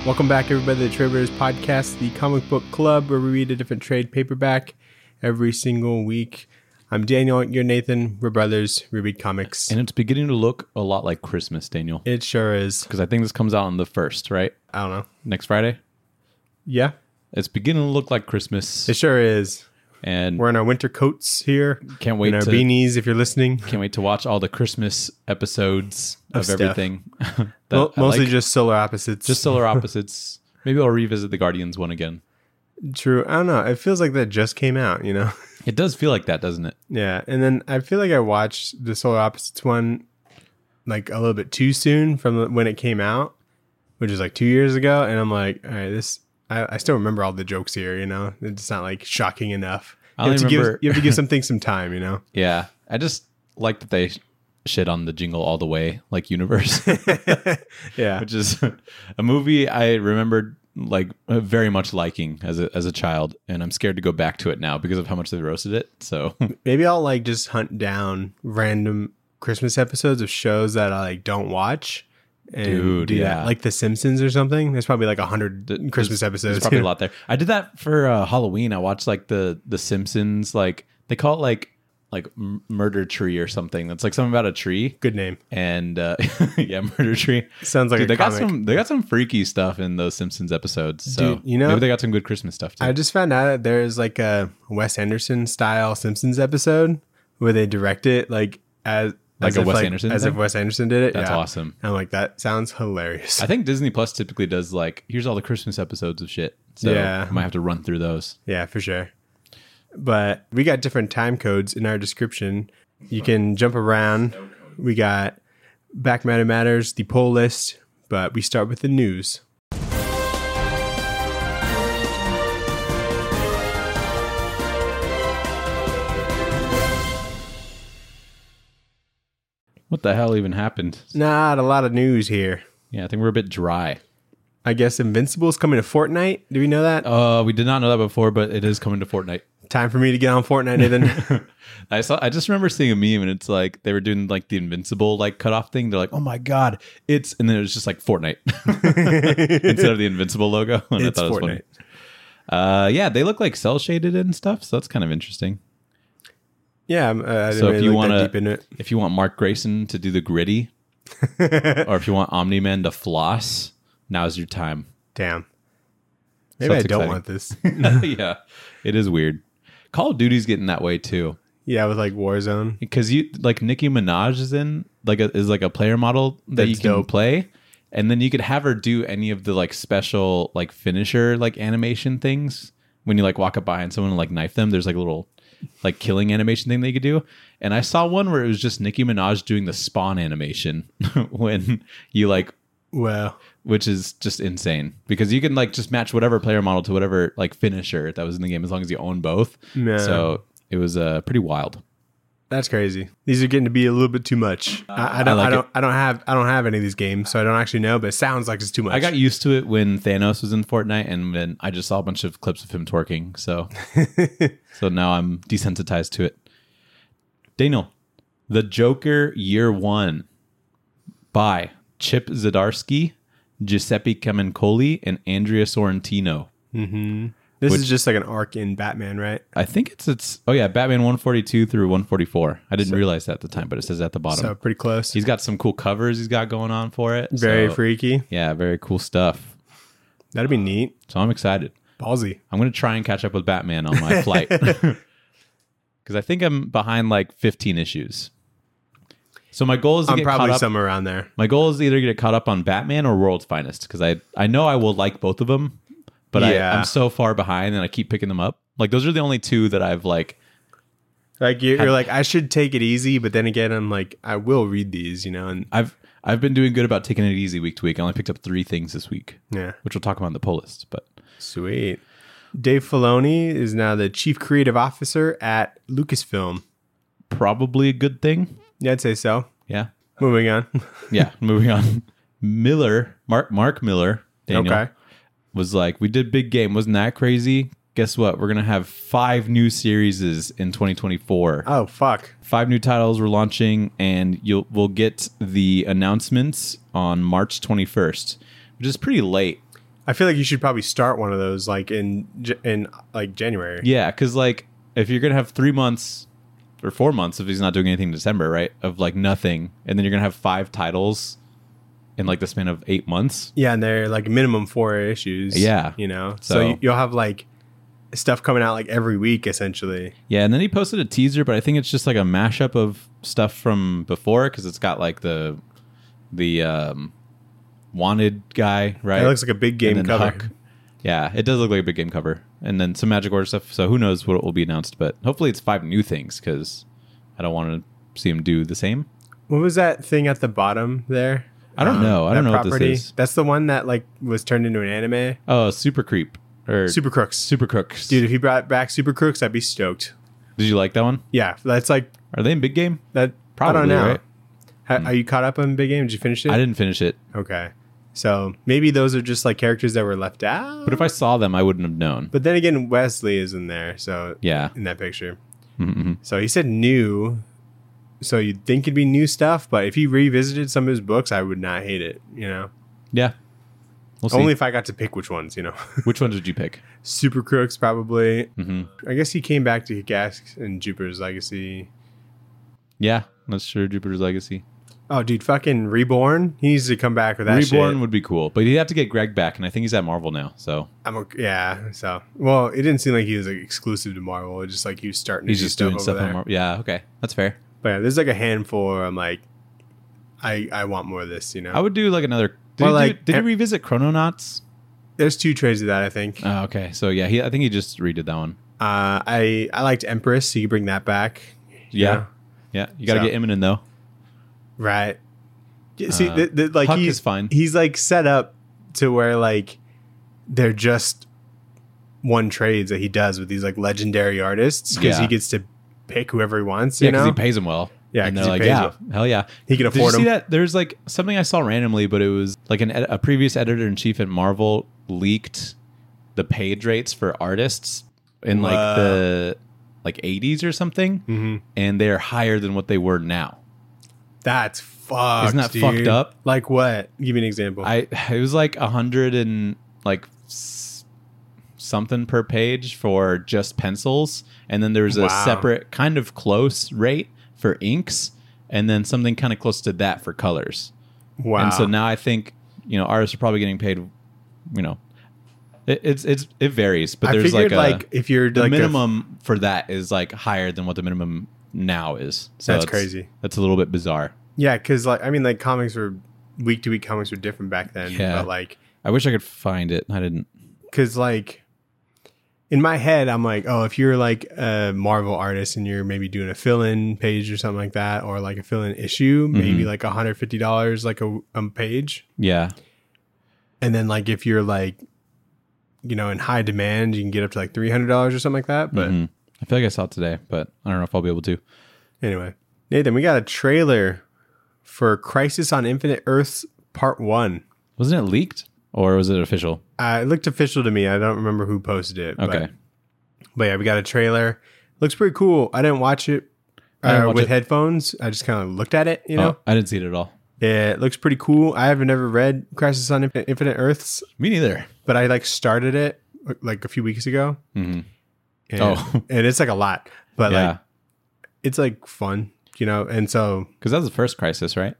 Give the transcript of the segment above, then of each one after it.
Welcome back, everybody, to the Trade Raiders Podcast, the comic book club where we read a different trade paperback every single week. I'm Daniel, you're Nathan, we're brothers, we read comics. And it's beginning to look a lot like Christmas, Daniel. It sure is. Because I think this comes out on the 1st, right? I don't know. Next Friday? Yeah. It's beginning to look like Christmas. It sure is. And we're in our winter coats here. Can't wait in our beanies, if you're listening. Can't wait to watch all the Christmas episodes of everything. Mostly just solar opposites. Just solar opposites. Maybe I'll revisit the Guardians one again. True. I don't know. It feels like that just came out, you know? It does feel like that, doesn't it? Yeah. And then I feel like I watched the solar opposites one like a little bit too soon from when it came out, which is like 2 years ago. And I'm like, all right, I still remember all the jokes here, you know? It's not like shocking enough. You have to give something some time, you know? Yeah. I just like that they shit on the Jingle All the Way, like universe. Yeah. Which is a movie I remembered like very much liking as a child. And I'm scared to go back to it now because of how much they roasted it. So maybe I'll like just hunt down random Christmas episodes of shows that I like don't watch. And do that, like The Simpsons or something. There's probably like 100 Christmas episodes. There's probably a lot there. I did that for Halloween. I watched like the Simpsons. Like they call it like Murder Tree or something. That's like something about a tree. Good name. And yeah, Murder Tree. Sounds like a comic. They got some freaky stuff in those Simpsons episodes. So dude, you know, maybe they got some good Christmas stuff too. I just found out that there's like a Wes Anderson style Simpsons episode where they direct it like as if Wes Anderson did it. That's awesome. I'm like, that sounds hilarious. I think Disney Plus typically does like, here's all the Christmas episodes of shit. So yeah. I might have to run through those. Yeah, for sure. But we got different time codes in our description. You can jump around. We got Back Matter Matters, the poll list, but we start with the news. What the hell even happened? Not a lot of news here. Yeah, I think we're a bit dry. I guess Invincible's coming to Fortnite. Do we know that? We did not know that before, but it is coming to Fortnite. Time for me to get on Fortnite, Nathan. I just remember seeing a meme and it's like they were doing like the Invincible like cutoff thing. They're like, oh my god, and then it was just like Fortnite instead of the Invincible logo. And it's I thought it was Fortnite. Funny. Yeah, they look like cell shaded and stuff, so that's kind of interesting. Yeah, I didn't so really look that deep into it. If you want Mark Grayson to do the gritty, or if you want Omni-Man to floss, now's your time. Damn. Maybe I don't want this. Yeah, it is weird. Call of Duty's getting that way too. Yeah, with like Warzone. Because you like Nicki Minaj is in is a player model that you can play, and then you could have her do any of the like special like finisher like animation things when you like walk up behind someone and like knife them. There's like a little like killing animation thing that you could do. And I saw one where it was just Nicki Minaj doing the spawn animation when you like, wow, which is just insane because you can like just match whatever player model to whatever like finisher that was in the game as long as you own both. Yeah. So it was pretty wild. That's crazy. These are getting to be a little bit too much. I don't have any of these games, so I don't actually know, but it sounds like it's too much. I got used to it when Thanos was in Fortnite, and then I just saw a bunch of clips of him twerking. So, so now I'm desensitized to it. Daniel, The Joker Year One by Chip Zdarsky, Giuseppe Camuncoli, and Andrea Sorrentino. Mm-hmm. This is just like an arc in Batman, right? I think it's Batman 142 through 144. I didn't realize that at the time, but it says at the bottom. So pretty close. He's got some cool covers he's got going on for it. Very freaky. Yeah, very cool stuff. That'd be neat. So I'm excited. Ballsy. I'm going to try and catch up with Batman on my flight. Because I think I'm behind like 15 issues. So my goal is to get caught up. I'm probably somewhere around there. My goal is either get caught up on Batman or World's Finest. Because I know I will like both of them. But yeah. I'm so far behind and I keep picking them up. Like those are the only two that I've like you're like, I should take it easy, but then again I'm like, I will read these, you know. And I've been doing good about taking it easy week to week. I only picked up 3 things this week. Yeah. Which we'll talk about in the poll list. But sweet. Dave Filoni is now the chief creative officer at Lucasfilm. Probably a good thing. Yeah, I'd say so. Yeah. Moving on. Moving on. Mark Miller, Daniel. Okay. Was like, we did big game. Wasn't that crazy? Guess what? We're going to have 5 new series in 2024. Oh, fuck. 5 new titles we're launching, and we'll get the announcements on March 21st, which is pretty late. I feel like you should probably start one of those like in like January. Yeah, because like if you're gonna have 3 months or 4 months if he's not doing anything in December, right? Of like nothing, and then you're gonna have 5 titles in like the span of 8 months. Yeah, and they're like minimum 4 issues. Yeah, you know, so you'll have like stuff coming out like every week essentially. Yeah, and then he posted a teaser, but I think it's just like a mashup of stuff from before because it's got like the wanted guy, right? It looks like a big game cover. Huck. Yeah, it does look like a big game cover. And then some Magic Order stuff. So who knows what will be announced, but hopefully it's 5 new things because I don't want to see him do the same. What was that thing at the bottom there? I don't know. I don't know what this is. That's the one that like was turned into an anime. Oh, Super Creep. Or Super Crooks. Super Crooks. Dude, if he brought back Super Crooks, I'd be stoked. Did you like that one? Yeah, that's like... Are they in Big Game? That Probably, I don't know. Right? Are you caught up on Big Game? Did you finish it? I didn't finish it. Okay. So maybe those are just like characters that were left out. But if I saw them, I wouldn't have known. But then again, Wesley is in there. So yeah, in that picture. Mm-hmm. So he said new. So you'd think it'd be new stuff. But if he revisited some of his books, I would not hate it, you know? Yeah. We'll see. Only if I got to pick which ones, you know? Which ones did you pick? Super Crooks, probably. Mm-hmm. I guess he came back to Gas and Jupiter's Legacy. Yeah, that's true. Jupiter's Legacy. Oh, dude, fucking Reborn. He needs to come back with that Reborn shit. would be cool. But he'd have to get Greg back, and I think he's at Marvel now. So yeah. So, well, it didn't seem like he was like, exclusive to Marvel. It's just like he was starting he's to do just doing stuff over on there. Marvel. Yeah, okay. That's fair. But yeah, there's like a handful where I'm like, I want more of this, you know? I would do like another... Did he revisit Chrononauts? There's 2 trades of that, I think. Oh, okay. So yeah, I think he just redid that one. I liked Empress, so you bring that back. Yeah. Yeah. You got to get Imminent though. Right. See, like Huck is fine. He's like set up to where like they're just one trades that he does with these like legendary artists because he gets to pick whoever he wants. Yeah, you know, because he pays them well. Yeah, and they're like, yeah, hell yeah, he can afford them. Did you see them. that? There's like something I saw randomly, but it was like a previous editor in chief at Marvel leaked the page rates for artists in like the 80s or something, and they're higher than what they were now. That's fucked. Isn't that dude. fucked up? Like what? Give me an example. It was like 100 and like something per page for just pencils, and then there's a separate kind of close rate for inks, and then something kind of close to that for colors. Wow. And so now I think, artists are probably getting paid, it varies, but there's like if you're the minimum for that is like higher than what the minimum now is. So that's crazy. That's a little bit bizarre. Yeah, because like comics were week to week comics were different back then. Yeah. But like I wish I could find it. I didn't. Because like in my head, I'm like, oh, if you're like a Marvel artist and you're maybe doing a fill-in page or something like that, or like a fill-in issue, maybe like $150 like a page. Yeah. And then like if you're like, in high demand, you can get up to like $300 or something like that. But I feel like I saw it today, but I don't know if I'll be able to. Anyway, Nathan, we got a trailer for Crisis on Infinite Earths Part 1. Wasn't it leaked? Or was it official? It looked official to me. I don't remember who posted it. Okay. But yeah, we got a trailer. Looks pretty cool. I didn't watch it with headphones. I just kind of looked at it, I didn't see it at all. Yeah, it looks pretty cool. I have never read Crisis on Infinite Earths. Me neither. But I started it like a few weeks ago. Mm-hmm. And it's like a lot. But like it's like fun, and so... Because that was the first Crisis, right?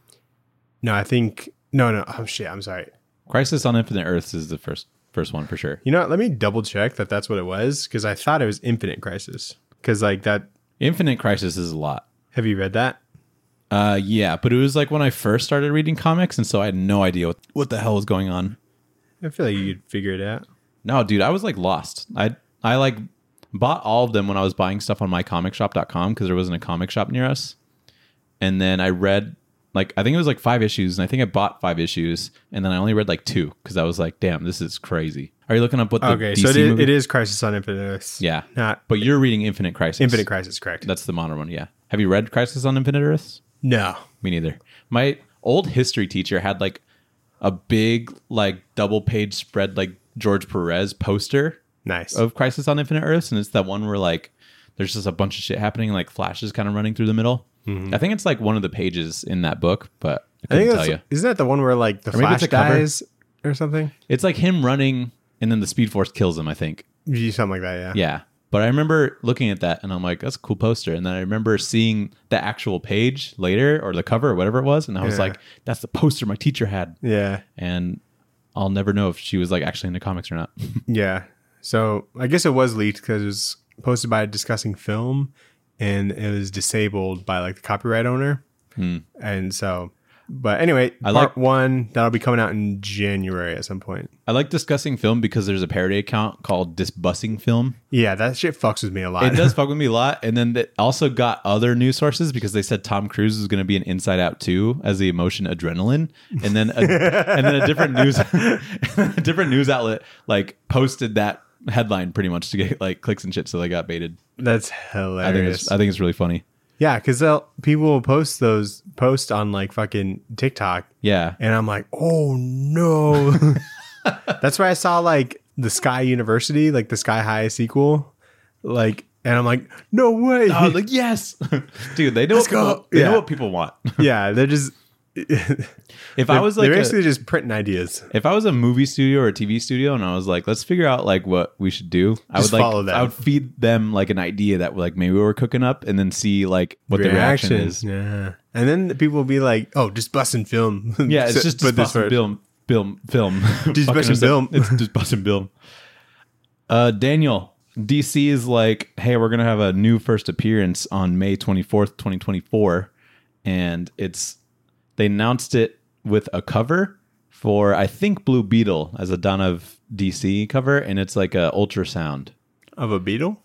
No, I think... No. Oh, shit. I'm sorry. Crisis on Infinite Earths is the first one for sure. You know what? Let me double check that that's what it was, because I thought it was Infinite Crisis. Because like that... Infinite Crisis is a lot. Have you read that? Yeah, but it was like when I first started reading comics, and so I had no idea what the hell was going on. I feel like you could figure it out. No, dude, I was like lost. I like bought all of them when I was buying stuff on mycomicshop.com because there wasn't a comic shop near us. And then I read... I think it was like 5 issues, and I think I bought 5 issues, and then I only read like 2 because I was like, "Damn, this is crazy." Are you looking up what the DC so movie? It is Crisis on Infinite Earths. Yeah, not. But you're reading Infinite Crisis. Infinite Crisis, correct? That's the modern one. Yeah. Have you read Crisis on Infinite Earths? No, me neither. My old history teacher had like a big double page spread George Perez poster. Nice. Of Crisis on Infinite Earths, and it's that one where there's just a bunch of shit happening, flashes kind of running through the middle. Mm-hmm. I think it's one of the pages in that book, but I couldn't tell you. Isn't that the one where the Flash dies? or something. It's like him running, and then the Speed Force kills him, I think. Something like that, yeah. Yeah. But I remember looking at that, and I'm like, that's a cool poster. And then I remember seeing the actual page later, or the cover, or whatever it was, and I was like, that's the poster my teacher had. Yeah. And I'll never know if she was like actually into comics or not. Yeah. So I guess it was leaked because it was posted by Discussing Film, and it was disabled by like the copyright owner. And so, but anyway, part 1 that'll be coming out in January at some point. I like Discussing Film because there's a parody account called Disbussing Film. Yeah, that shit fucks with me a lot. It does fuck with me a lot. And then they also got other news sources because they said Tom Cruise was going to be in Inside Out 2 as the emotion Adrenaline. And then a different news outlet like posted that headline pretty much to get like clicks and shit. So they got baited. That's hilarious. I think it's really funny. Yeah, because people will post on like fucking TikTok. Yeah. And I'm like, oh no. That's why I saw like the Sky University, like the Sky High sequel. Like, and I'm like, no way. I was like, yes. Dude, they know what people want. Yeah, they're just they're basically just printing ideas. If I was a movie studio or a TV studio and I was like, let's figure out like what we should do, I would feed them like an idea that like maybe we're cooking up and then see like what the reaction is. Yeah. And then the people will be like, oh, just busting film. Yeah, it's just busting film. Just busting film. It's just busting film. Daniel, DC is like, hey, we're going to have a new first appearance on May 24th, 2024. And they announced it with a cover for, I think, Blue Beetle as a Dawn of DC cover, and it's like a ultrasound of a beetle.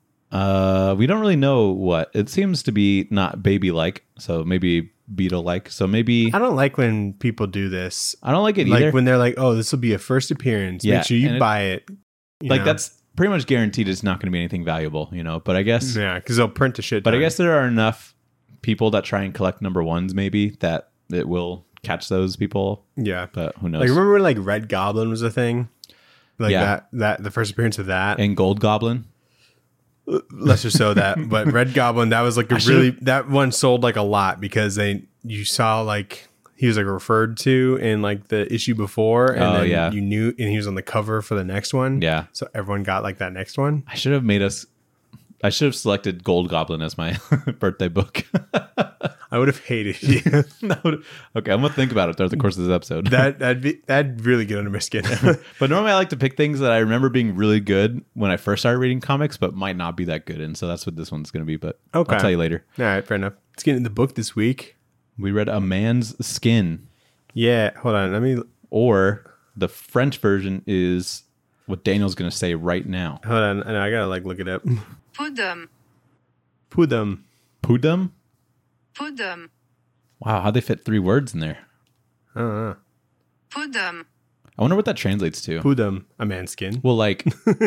We don't really know what. It seems to be not baby-like, so maybe beetle-like. So maybe I don't like when people do this. I don't like it either. Like when they're like, "Oh, this will be a first appearance. Make sure you buy it." Like that's pretty much guaranteed. It's not going to be anything valuable, But I guess because they'll print the shit. But I guess there are enough people that try and collect number ones, maybe that it will catch those people. Yeah. But who knows? Like remember when like Red Goblin was a thing? Like that the first appearance of that. And Gold Goblin. Lesser so that. But Red Goblin, that was like that one sold like a lot because you saw like he was like referred to in like the issue before and then you knew and he was on the cover for the next one. Yeah. So everyone got like that next one. I should have selected Gold Goblin as my birthday book. I would have hated you. Okay, I'm gonna think about it throughout the course of this episode. That'd really get under my skin. But normally I like to pick things that I remember being really good when I first started reading comics, but might not be that good, and so that's what this one's gonna be. But I'll tell you later. All right, fair enough. Let's get into the book this week. We read A Man's Skin. Yeah, hold on. Or the French version is what Daniel's gonna say right now. Hold on, I gotta like look it up. Pudum. Pudum. Pudum? Pudum. Wow, how'd they fit 3 words in there? I don't know. Pudum. I wonder what that translates to. Pudum, a man's skin. Well, like,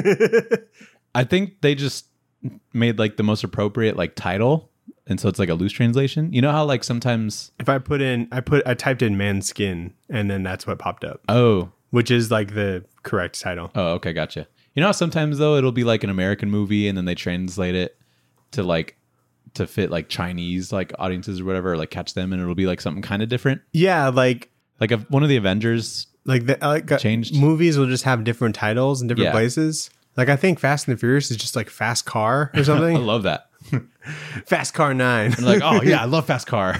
I think they just made like the most appropriate like title, and so it's like a loose translation. You know how like sometimes if I typed in man's skin, and then that's what popped up. Oh, which is like the correct title. Oh, okay, gotcha. You know how sometimes though it'll be like an American movie, and then they translate it to fit like Chinese like audiences or whatever, or like catch them, and it'll be like something kind of different. Yeah, like one of the Avengers changed. Movies will just have different titles in different places. Like I think Fast and the Furious is just like Fast Car or something. I love that. Fast Car 9. I'm like, oh yeah, I love Fast Car.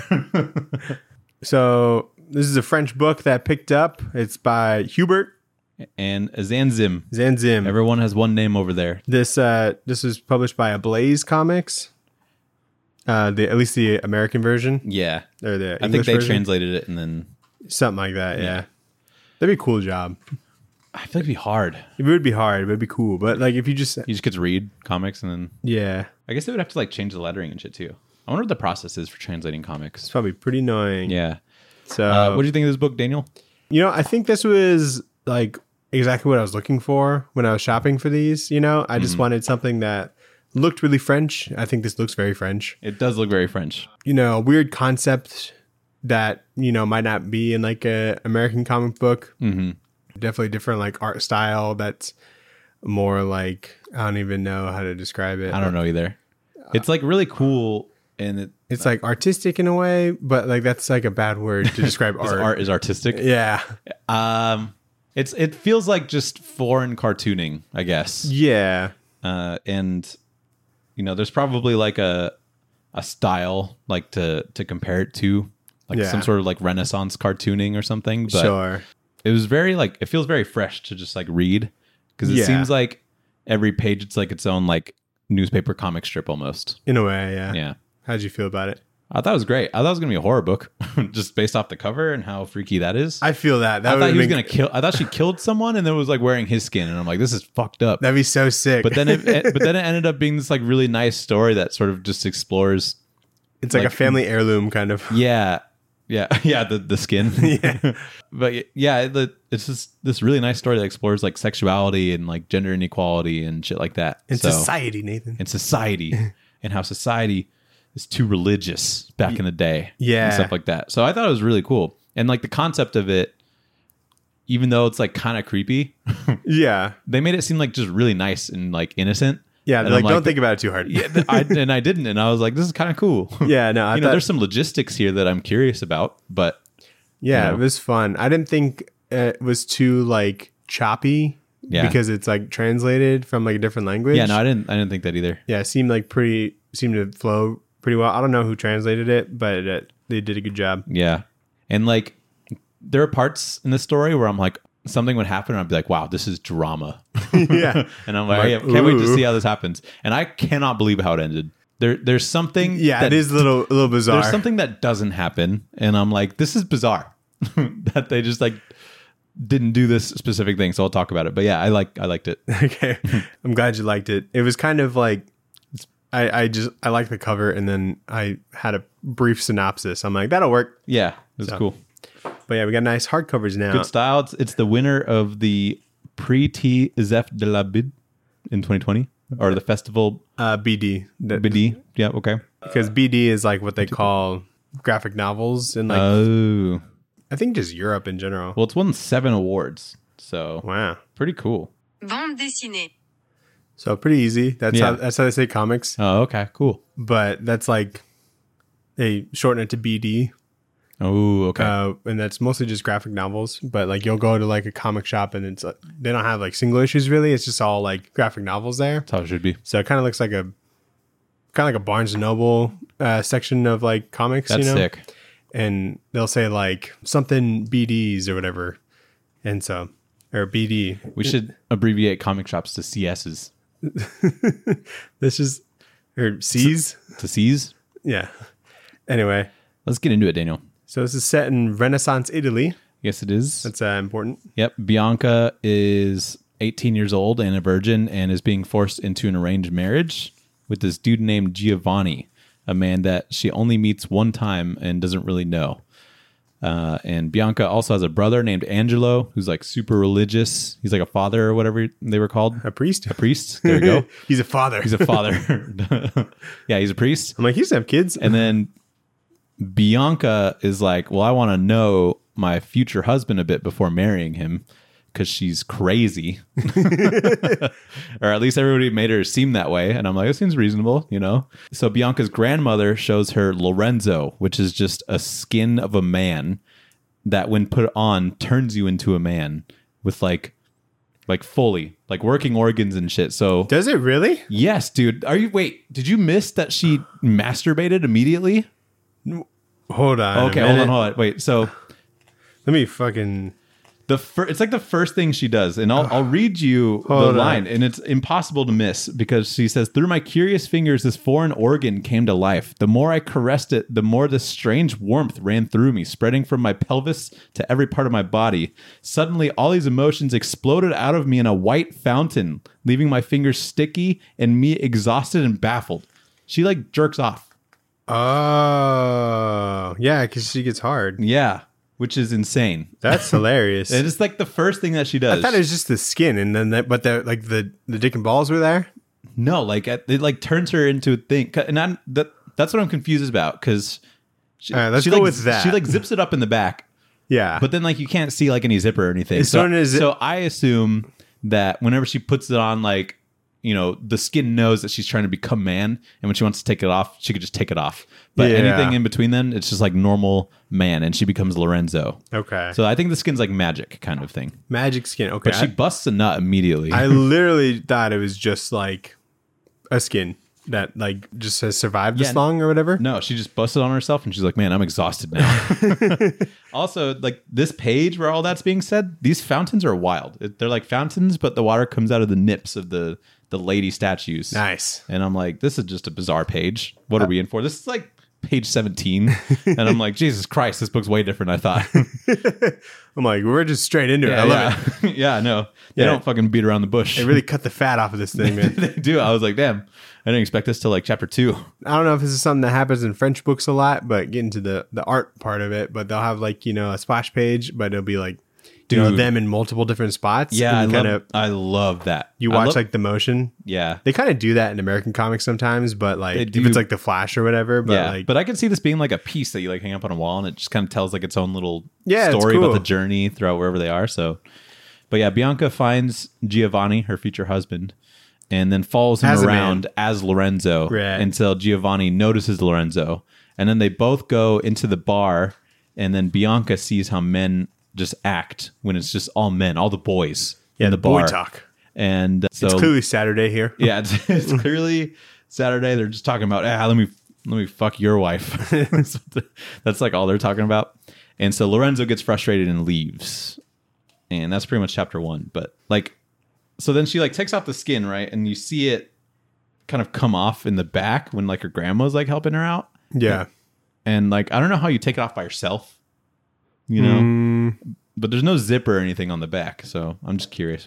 So this is a French book that picked up. It's by Hubert and Zanzim. Zanzim. Everyone has one name over there. This was published by Ablaze Comics. At least the American version. Yeah. Or the English I think they version. translated it and then something like that, yeah. That'd be a cool job. I feel like it'd be hard. It would be hard, but it'd be cool. But like if you just get to read comics and then yeah. I guess they would have to like change the lettering and shit too. I wonder what the process is for translating comics. It's probably pretty annoying. Yeah. So what do you think of this book, Daniel? I think this was like exactly what I was looking for when I was shopping for these. I just wanted something that looked really French. I think this looks very French. It does look very French. A weird concept that, might not be in like a American comic book. Mm-hmm. Definitely different like art style that's more like, I don't even know how to describe it. I don't know either. It's like really cool and it's like artistic in a way, but like that's like a bad word to describe art. Art is artistic. Yeah. It feels like just foreign cartooning, I guess. Yeah. And there's probably like a style like to compare it to, like some sort of like Renaissance cartooning or something. But Sure. it was very like, it feels very fresh to just like read, because it seems like every page it's like its own like newspaper comic strip almost. In a way, yeah. Yeah. How'd you feel about it? I thought it was great. I thought it was gonna be a horror book, just based off the cover and how freaky that is. I feel that. I thought he was gonna kill. I thought she killed someone and then was like wearing his skin, and I'm like, this is fucked up. That'd be so sick. But then it ended up being this like really nice story that sort of just explores. it's like a family heirloom kind of. Yeah. The skin. Yeah. But yeah, it's just this really nice story that explores like sexuality and like gender inequality and shit like that. In society, Nathan. And society, and how society is too religious back in the day. Yeah. And stuff like that. So I thought it was really cool. And like the concept of it, even though it's like kind of creepy, Yeah. they made it seem like just really nice and like innocent. Yeah. And They're like, I'm don't think about it too hard. Yeah, I didn't, and I was like, this is kind of cool. Yeah. No, I thought, there's some logistics here that I'm curious about, but yeah, you know. it was fun. I didn't think it was too like choppy because it's like translated from like a different language. yeah, no, I didn't think that either. Yeah. It seemed to flow pretty well. I don't know who translated it, but they did a good job. Yeah, and like there are parts in the story where I'm like, something would happen and I'd be like, wow, this is drama. Yeah. And I'm like, can't wait to see how this happens. And I cannot believe how it ended. There's something. Yeah, it is a little bizarre. There's something that doesn't happen, and I'm like, this is bizarre that they just like didn't do this specific thing. So I'll talk about it. But yeah, I liked it. Okay. I'm glad you liked it. It was kind of like I liked the cover, and then I had a brief synopsis. I'm like, that'll work. Yeah, it was cool. But yeah, we got nice hardcovers now. Good style. It's the winner of the Prix Zef de la Bid in 2020, or the festival BD. BD. Yeah, okay. Because BD is like what they call graphic novels in like Oh, I think just Europe in general. well, it's won 7 awards, so Wow. pretty cool. Bande dessinée. So pretty easy. That's Yeah. how they say comics. Oh, okay, cool. But that's like they shorten it to BD. Oh, okay. And that's mostly just graphic novels. But like you'll go to like a comic shop and it's they don't have like single issues really. It's just all like graphic novels there. That's how it should be. So it kind of looks like a Barnes and Noble section of like comics. That's sick. And they'll say like something BDs or whatever, and so or BD. We should abbreviate comic shops to CSs. This is or C's. To C's? Yeah. Anyway, Let's get into it, Daniel. so this is set in Renaissance Italy. Yes, it is. That's important. Yep. Bianca is 18 years old and a virgin and is being forced into an arranged marriage with this dude named Giovanni, a man that she only meets one time and doesn't really know. And Bianca also has a brother named Angelo, who's like super religious. He's like a father or whatever they were called. A priest. A priest. There you go. He's a father. He's a father. Yeah, he's a priest. I'm like, he used to have kids. And then Bianca is like, well, I want to know my future husband a bit before marrying him because she's crazy. Or at least everybody made her seem that way. And I'm like, it seems reasonable, you know? So Bianca's grandmother shows her Lorenzo, which is just a skin of a man that when put on turns you into a man with like fully like working organs and shit. So Does it really? yes, dude. Did you miss that she masturbated immediately? Hold on. Okay, hold on. Wait, so Let me fucking. it's like the first thing she does, and I'll read you the Hold line, on. and it's impossible to miss because she says, "Through my curious fingers, this foreign organ came to life. The more I caressed it, the more this strange warmth ran through me, spreading from my pelvis to every part of my body. Suddenly, all these emotions exploded out of me in a white fountain, leaving my fingers sticky and me exhausted and baffled." She like jerks off. Oh, yeah, because she gets hard. Yeah, which is insane. That's hilarious. And it's like the first thing that she does. I thought it was just the skin, and then the dick and balls were there. No, like it like turns her into a thing, and that's what I'm confused about because All right, let's go with that. She like zips it up in the back, Yeah, but then like you can't see like any zipper or anything. As soon as so I assume that whenever she puts it on, like the skin knows that she's trying to become man, and when she wants to take it off, she could just take it off. But Yeah. anything in between them, it's just like normal man, and she becomes Lorenzo. Okay. So I think the skin's like magic kind of thing. Magic skin. Okay. But she busts a nut immediately. I literally thought it was just like a skin that like just has survived this long or whatever. No, she just busted on herself, and she's like, "Man, I'm exhausted now." Also, like this page where all that's being said, these fountains are wild. They're like fountains, but the water comes out of the nips of the lady statues. Nice. And I'm like, this is just a bizarre page. What are we in for? This is like page 17. And I'm like, Jesus Christ, this book's way different than I thought. I'm like, we're just straight into it. I love it. Yeah, no. They don't fucking beat around the bush. They really cut the fat off of this thing, man. They do. I was like, damn, I didn't expect this till like chapter 2. I don't know if this is something that happens in French books a lot, but get into the art part of it. But they'll have like, a splash page, but it'll be like, Dude. them in multiple different spots. Yeah, and I love that. you watch like the motion. Yeah. They kind of do that in American comics sometimes, but like They if do. it's like the Flash or whatever. But Yeah, like, but I can see this being like a piece that you like hang up on a wall, and it just kind of tells like its own little Yeah, it's story cool. about the journey throughout wherever they are. So, but yeah, Bianca finds Giovanni, her future husband, and then follows him As a around as Lorenzo Right. until Giovanni notices Lorenzo, and then they both go into the bar, and then Bianca sees how men just act when it's just all men, all the boys in the bar. boy talk. And so It's clearly Saturday here. yeah, it's clearly Saturday. They're just talking about, let me fuck your wife. That's like all they're talking about. And so Lorenzo gets frustrated and leaves. And that's pretty much chapter 1. But like, so then she like takes off the skin, right? And you see it kind of come off in the back when like her grandma's like helping her out. Yeah. And like, I don't know how you take it off by yourself, but there's no zipper or anything on the back. So I'm just curious.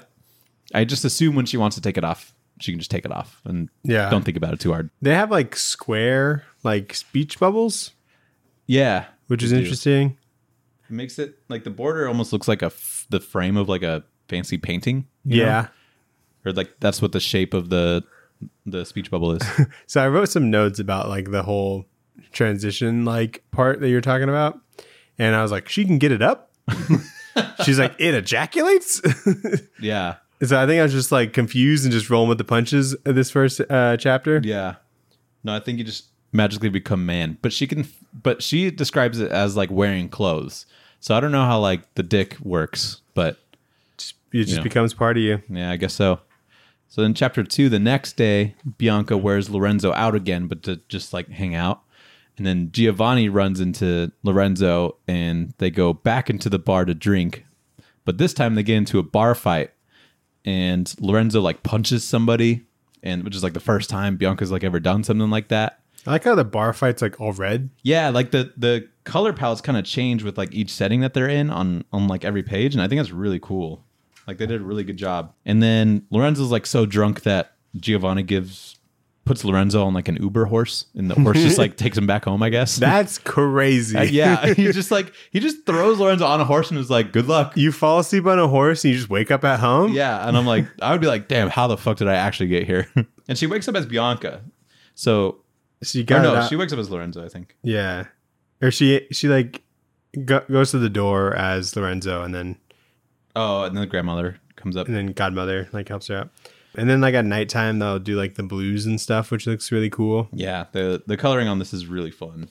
I just assume when she wants to take it off, she can just take it off and Yeah. don't think about it too hard. They have like square like speech bubbles, Yeah. which is they do. interesting. It makes it like the border almost looks like the frame of like a fancy painting. you know? Yeah. Or like that's what the shape of the speech bubble is. So I wrote some notes about like the whole transition like part that you're talking about. And I was like, she can get it up. She's like, it ejaculates. Yeah. So I think I was just like confused and just rolling with the punches of this first chapter. Yeah. No, I think you just magically become man. But she describes it as like wearing clothes. So I don't know how like the dick works, but It just becomes part of you. yeah, I guess so. So in chapter 2, the next day, Bianca wears Lorenzo out again, but to just like hang out. And then Giovanni runs into Lorenzo and they go back into the bar to drink. But this time they get into a bar fight and Lorenzo like punches somebody, and which is like the first time Bianca's like ever done something like that. I like how the bar fight's like all red. Yeah, like the color palettes kind of change with like each setting that they're in on like every page, and I think that's really cool. Like they did a really good job. And then Lorenzo's like so drunk that Giovanni puts Lorenzo on like an Uber horse, and the horse just like takes him back home, I guess. That's crazy. Yeah, he just throws Lorenzo on a horse and is like, "Good luck." You fall asleep on a horse and you just wake up at home? Yeah, and I'm like, I would be like, "Damn, how the fuck did I actually get here?" And she wakes up as Bianca. So, She got she wakes up as Lorenzo, I think. Yeah. Or she like goes to the door as Lorenzo and then Oh, and then the grandmother comes up. godmother like helps her out. And then like at nighttime they'll do like the blues and stuff, which looks really cool. Yeah, the coloring on this is really fun.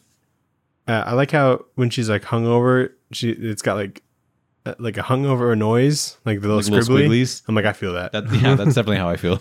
I like how when she's like hungover, it's got like a hungover noise, like the little Like little scribbly. squigglies. I'm like, I feel that. That's definitely how I feel.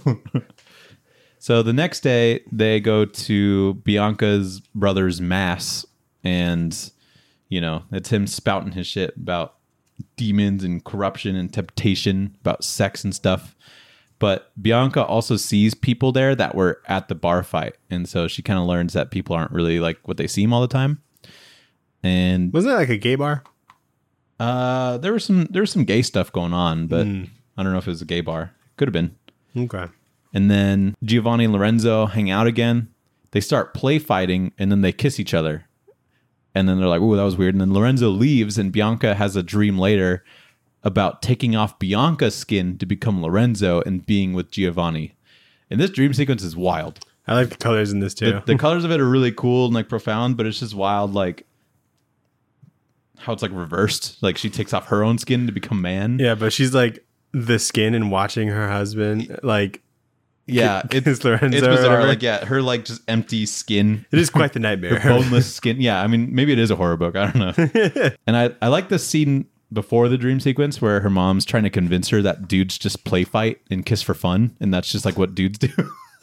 So the next day, they go to Bianca's brother's mass, and it's him spouting his shit about demons and corruption and temptation, about sex and stuff. But Bianca also sees people there that were at the bar fight, and so she kind of learns that people aren't really like what they seem all the time. And Wasn't it like a gay bar? there was some gay stuff going on, but I don't know if it was a gay bar. Could have been. Okay. And then Giovanni and Lorenzo hang out again. They start play fighting, and then they kiss each other. And then they're like, "Ooh, that was weird." And then Lorenzo leaves, and Bianca has a dream later about taking off Bianca's skin to become Lorenzo and being with Giovanni. And this dream sequence is wild. I like the colors in this too. The colors of it are really cool and like profound, but it's just wild, like how it's like reversed. Like she takes off her own skin to become man. Yeah, but she's like the skin and watching her husband like Yeah, kiss Lorenzo it's or bizarre. whatever. Like, yeah, her like just empty skin, It is quite the nightmare. her boneless skin. Yeah, I mean, maybe it is a horror book. I don't know. And I like the scene before the dream sequence where her mom's trying to convince her that dudes just play fight and kiss for fun, and that's just like what dudes do.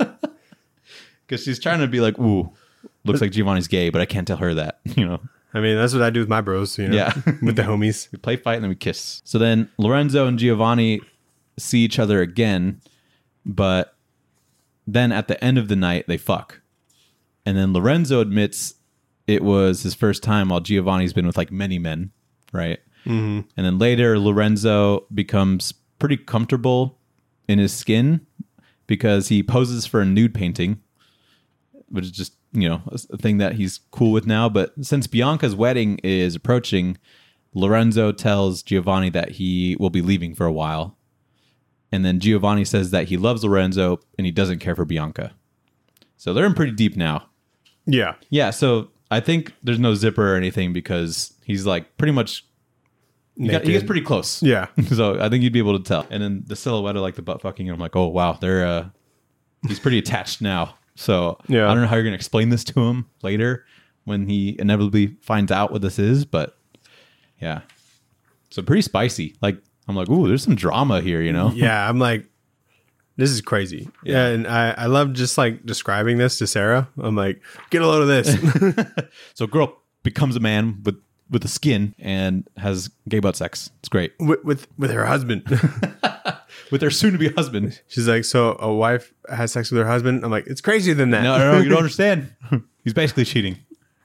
Because she's trying to be like, ooh, looks like Giovanni's gay, but I can't tell her that, you know. I mean, that's what I do with my bros, you know, Yeah. with the homies. We play fight and then we kiss. So then Lorenzo and Giovanni see each other again, but then at the end of the night, they fuck. And then Lorenzo admits it was his first time while Giovanni's been with like many men, right? Mm-hmm. And then later, Lorenzo becomes pretty comfortable in his skin because he poses for a nude painting, which is just, you know, a thing that he's cool with now. But since Bianca's wedding is approaching, Lorenzo tells Giovanni that he will be leaving for a while. And then Giovanni says that he loves Lorenzo and he doesn't care for Bianca. So they're in pretty deep now. Yeah. Yeah, so I think there's no zipper or anything because he's like pretty much... He gets pretty close. Yeah. So I think you'd be able to tell. And then the silhouette of like the butt fucking, and I'm like, oh, wow, he's pretty attached now. So Yeah. I don't know how you're going to explain this to him later when he inevitably finds out what this is. But yeah. So pretty spicy. Like, I'm like, ooh, there's some drama here, you know? Yeah. I'm like, this is crazy. Yeah. And I love just like describing this to Sarah. I'm like, get a load of this. So a girl becomes a man with a skin and has gay butt sex. It's great. with her husband. With their soon-to-be husband. She's like, so a wife has sex with her husband? I'm like, it's crazier than that. No, you don't understand. He's basically cheating.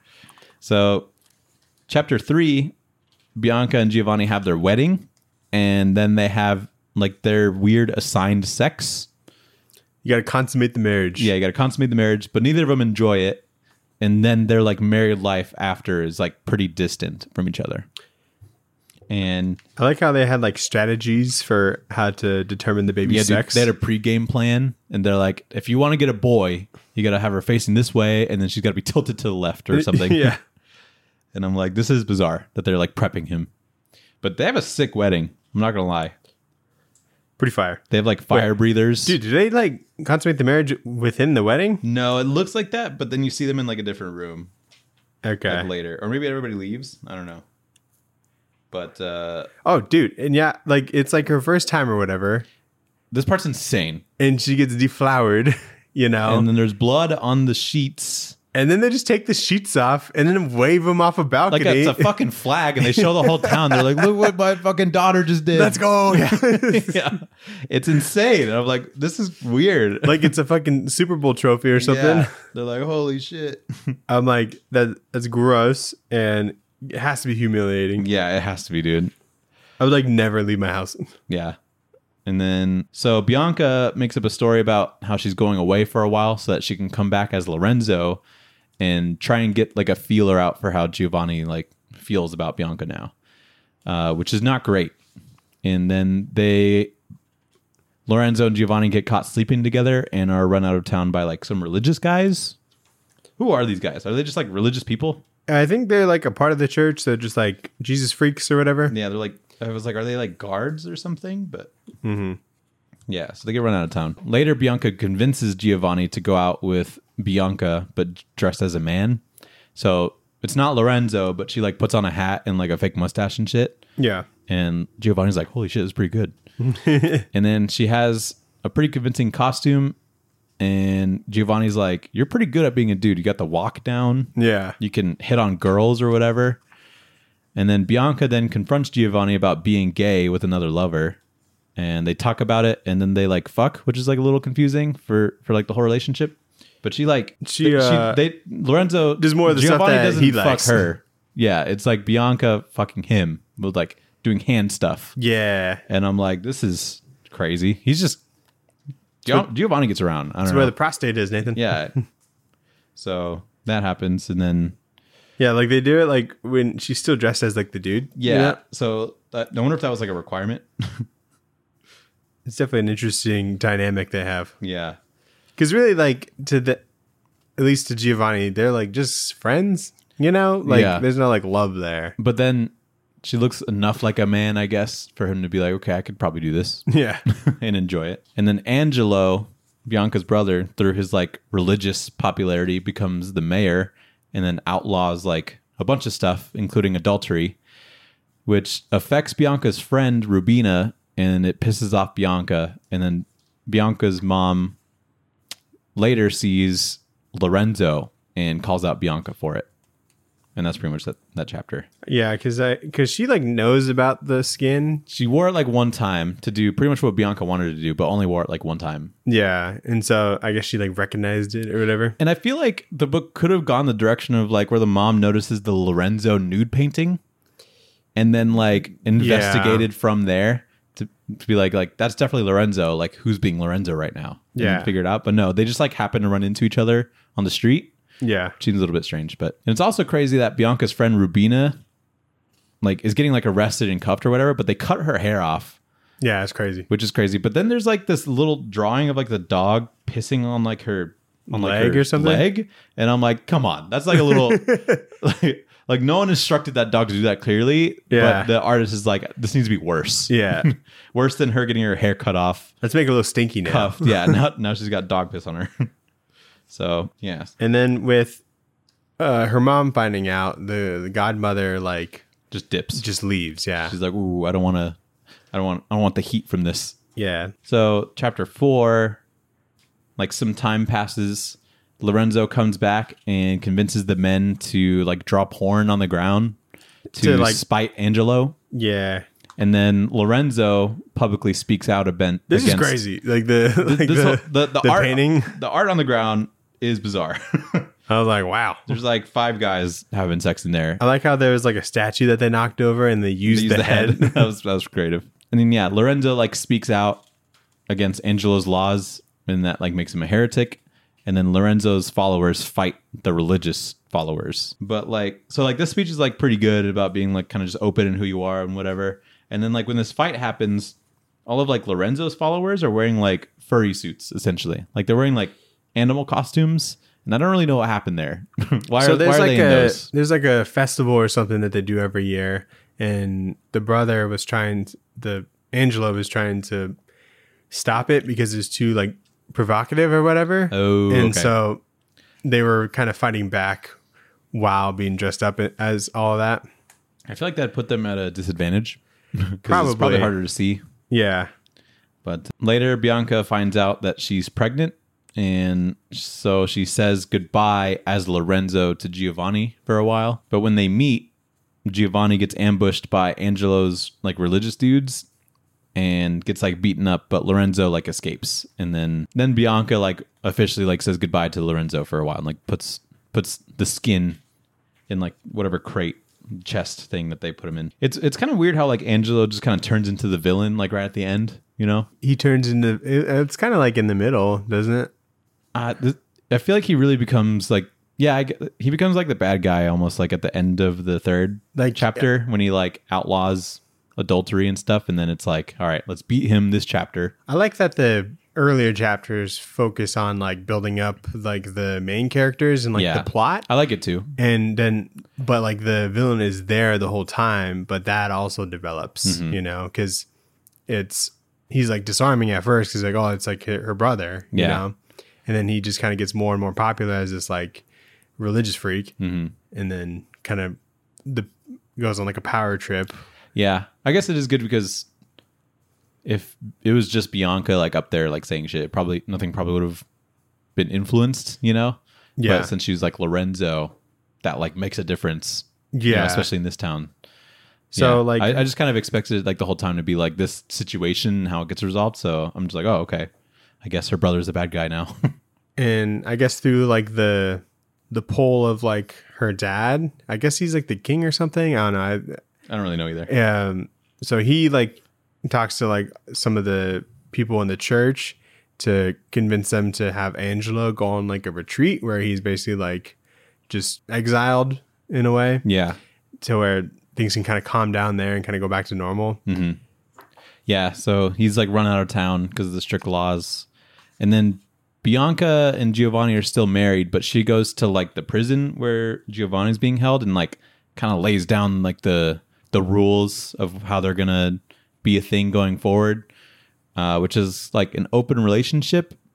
So, chapter 3, Bianca and Giovanni have their wedding, and then they have like their weird assigned sex. You got to consummate the marriage. Yeah, you got to consummate the marriage, but neither of them enjoy it. And then their like married life after is like pretty distant from each other. And I like how they had like strategies for how to determine the baby's sex. They had a pregame plan, and they're like, if you want to get a boy, you got to have her facing this way, and then she's got to be tilted to the left or something. Yeah. And I'm like, this is bizarre that they're like prepping him. But they have a sick wedding. I'm not going to lie. Pretty fire. They have like fire breathers. Dude, did they like consummate the marriage within the wedding? No, it looks like that, but then you see them in like a different room Okay. like later. Or maybe everybody leaves. I don't know. But Oh, dude. And yeah, like it's like her first time or whatever. this part's insane. And she gets deflowered, you know? And then there's blood on the sheets. And then they just take the sheets off and then wave them off a balcony. Like it's a fucking flag, and they show the whole town. They're like, look what my fucking daughter just did. Let's go. Yeah. Yeah. It's insane. And I'm like, this is weird. Like it's a fucking Super Bowl trophy or something. Yeah. They're like, holy shit. I'm like, that's gross and it has to be humiliating. Yeah, it has to be, dude. I would like never leave my house. Yeah. And then, so Bianca makes up a story about how she's going away for a while so that she can come back as Lorenzo and try and get like a feeler out for how Giovanni like feels about Bianca now, which is not great. And then Lorenzo and Giovanni get caught sleeping together and are run out of town by like some religious guys. Who are these guys? Are they just like religious people? I think they're like a part of the church. They're just like Jesus freaks or whatever. Yeah, they're like, I was like, are they like guards or something? But yeah, so they get run out of town. Later, Bianca convinces Giovanni to go out with Bianca, but dressed as a man. So it's not Lorenzo, but she like puts on a hat and like a fake mustache and shit. Yeah. And Giovanni's like, holy shit, it's pretty good. And then she has a pretty convincing costume. And Giovanni's like, you're pretty good at being a dude. You got the walk down. Yeah. You can hit on girls or whatever. And then Bianca then confronts Giovanni about being gay with another lover. And they talk about it. And then they like fuck, which is like a little confusing for like the whole relationship. But she like, Lorenzo, there's more of the stuff Giovanni that doesn't he fuck likes. her. Yeah. It's like Bianca fucking him with like doing hand stuff. Yeah. And I'm like, this is crazy. He's just, Giovanni gets around. I don't That's know. where the prostate is, Nathan. Yeah. So that happens. And then, Yeah, like they do it like when she's still dressed as like the dude. yeah. You know? So I wonder if that was like a requirement. It's definitely an interesting dynamic they have. Yeah. Because really, like, at least to Giovanni, they're like just friends, you know? Like, Yeah. there's no like love there. But then she looks enough like a man, I guess, for him to be like, okay, I could probably do this Yeah. and enjoy it. And then Angelo Bianca's brother, through his like religious popularity, becomes the mayor and then outlaws like a bunch of stuff, including adultery, which affects Bianca's friend Rubina, and it pisses off Bianca. And then Bianca's mom later sees Lorenzo and calls out Bianca for it. And that's pretty much that chapter. Yeah, because she like knows about the skin. She wore it like one time to do pretty much what Bianca wanted to do, but only wore it like one time. Yeah, and so I guess she like recognized it or whatever. And I feel like the book could have gone the direction of like where the mom notices the Lorenzo nude painting and then like investigated from there to be like that's definitely Lorenzo. Like who's being Lorenzo right now? And figure it out. But no, they just like happen to run into each other on the street. Yeah. Seems a little bit strange, but and it's also crazy that Bianca's friend Rubina like is getting like arrested and cuffed or whatever, but they cut her hair off. Yeah, it's crazy. Which is crazy. But then there's like this little drawing of like the dog pissing on like her leg or something. Leg, and I'm like, come on, that's like a little like no one instructed that dog to do that clearly. Yeah. But the artist is like, this needs to be worse. Yeah. Worse than her getting her hair cut off. Let's make it a little stinky now. Cuffed. Yeah. Now she's got dog piss on her. So yeah. And then with her mom finding out, the godmother like just dips, just leaves. Yeah. She's like, ooh, I don't want the heat from this. Yeah. So chapter 4, like some time passes. Lorenzo comes back and convinces the men to like draw porn on the ground to like spite Angelo. Yeah. And then Lorenzo publicly speaks out This is crazy. Like the art, painting. The art on the ground is bizarre. I was like, wow. There's like 5 guys having sex in there. I like how there was like a statue that they knocked over and they used the head. that was creative. And then yeah, Lorenzo like speaks out against Angelo's laws, and that like makes him a heretic. And then Lorenzo's followers fight the religious followers. But like, so like this speech is like pretty good about being like kind of just open in who you are and whatever. And then like when this fight happens, all of like Lorenzo's followers are wearing like furry suits essentially. Like they're wearing like animal costumes. And I don't really know what happened there. why are they in those? There's like a festival or something that they do every year. And Angelo was trying to stop it because it's too like provocative or whatever. Oh, and so they were kind of fighting back while being dressed up as all of that. I feel like that put them at a disadvantage. Probably. It's probably harder to see. Yeah. But later, Bianca finds out that she's pregnant. And so she says goodbye as Lorenzo to Giovanni for a while. But when they meet, Giovanni gets ambushed by Angelo's like religious dudes and gets like beaten up, but Lorenzo like escapes. And then Bianca like officially like says goodbye to Lorenzo for a while and like puts the skin in like whatever crate chest thing that they put him in. It's kind of weird how like Angelo just kind of turns into the villain like right at the end, you know? He turns into it's kind of like in the middle, doesn't it? I feel like he really becomes like he becomes like the bad guy almost like at the end of the third like chapter when he like outlaws adultery and stuff, and then it's like, all right, let's beat him this chapter. I like that the earlier chapters focus on like building up like the main characters and like the plot. I like it too. And then but like the villain is there the whole time, but that also develops, you know, because he's like disarming at first because like, oh, it's like her brother, you know, and then he just kind of gets more and more popular as this like religious freak, and then kind of goes on like a power trip. Yeah, I guess it is good because if it was just Bianca like up there like saying shit, nothing would have been influenced, you know. Yeah. But since she was like Lorenzo, that like makes a difference. Yeah, you know, especially in this town. So like, I just kind of expected it like the whole time to be like this situation, how it gets resolved. So I'm just like, oh, okay. I guess her brother's the bad guy now. And I guess through like the pull of like her dad, I guess he's like the king or something. I don't know. I don't really know either. So he like talks to like some of the people in the church to convince them to have Angelo go on like a retreat where he's basically like just exiled in a way. Yeah. To where things can kind of calm down there and kind of go back to normal. Mm-hmm. Yeah. So he's like run out of town because of the strict laws. And then Bianca and Giovanni are still married, but she goes to like the prison where Giovanni's being held and like kind of lays down like the rules of how they're going to be a thing going forward, which is like an open relationship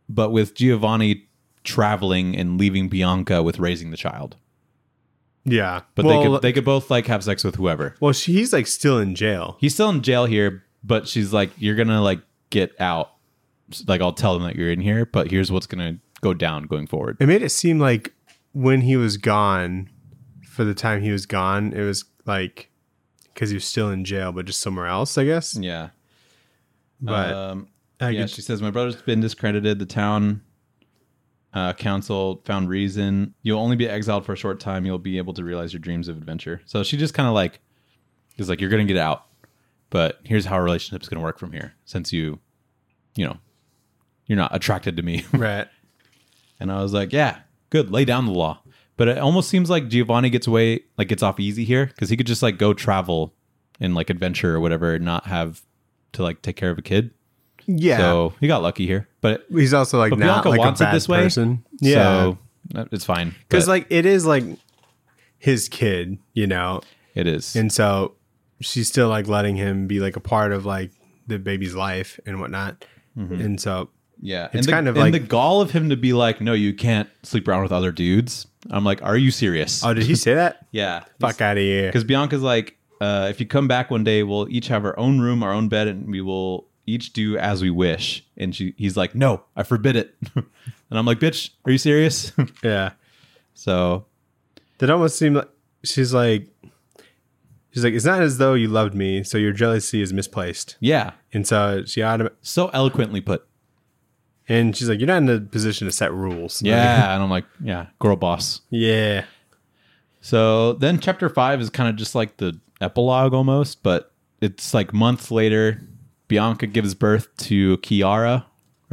but with Giovanni traveling and leaving Bianca with raising the child. Yeah. But they could both like have sex with whoever. Well, he's like still in jail. He's still in jail here, but she's like, you're gonna like get out. Like, I'll tell them that you're in here, but here's what's gonna go down going forward. It made it seem like when he was gone, for the time he was gone, it was like because he was still in jail, but just somewhere else, I guess. Yeah. But she says, my brother's been discredited. The town council found reason. You'll only be exiled for a short time. You'll be able to realize your dreams of adventure. So she just kind of like is like, you're going to get out, but here's how our relationship's going to work from here. Since you know, you're not attracted to me. right. And I was like, yeah, good. Lay down the law. But it almost seems like Giovanni gets off easy here because he could just like go travel and like adventure or whatever and not have to like take care of a kid. Yeah. So he got lucky here. But he's also like not Bianca like wants a bad it this way. person. Yeah. So it's fine. Because But like it is like his kid, you know, it is. and so she's still like letting him be like a part of like the baby's life and whatnot. And so Yeah. it's and kind of and like the gall of him to be like, no, you can't sleep around with other dudes. I'm like, are you serious? oh, did he say that? Yeah. Fuck out of here. Because Bianca's like, if you come back one day, we'll each have our own room, our own bed, and we will each do as we wish. And he's like, no, I forbid it. And I'm like, bitch, are you serious? Yeah. So That almost seemed like she's like, it's not as though you loved me, so your jealousy is misplaced. yeah, And so so eloquently put. and she's like, you're not in a position to set rules. Yeah. And I'm like, yeah, girl boss. Yeah. So then chapter 5 is kind of just like the epilogue almost, but it's like months later. Bianca gives birth to Chiara,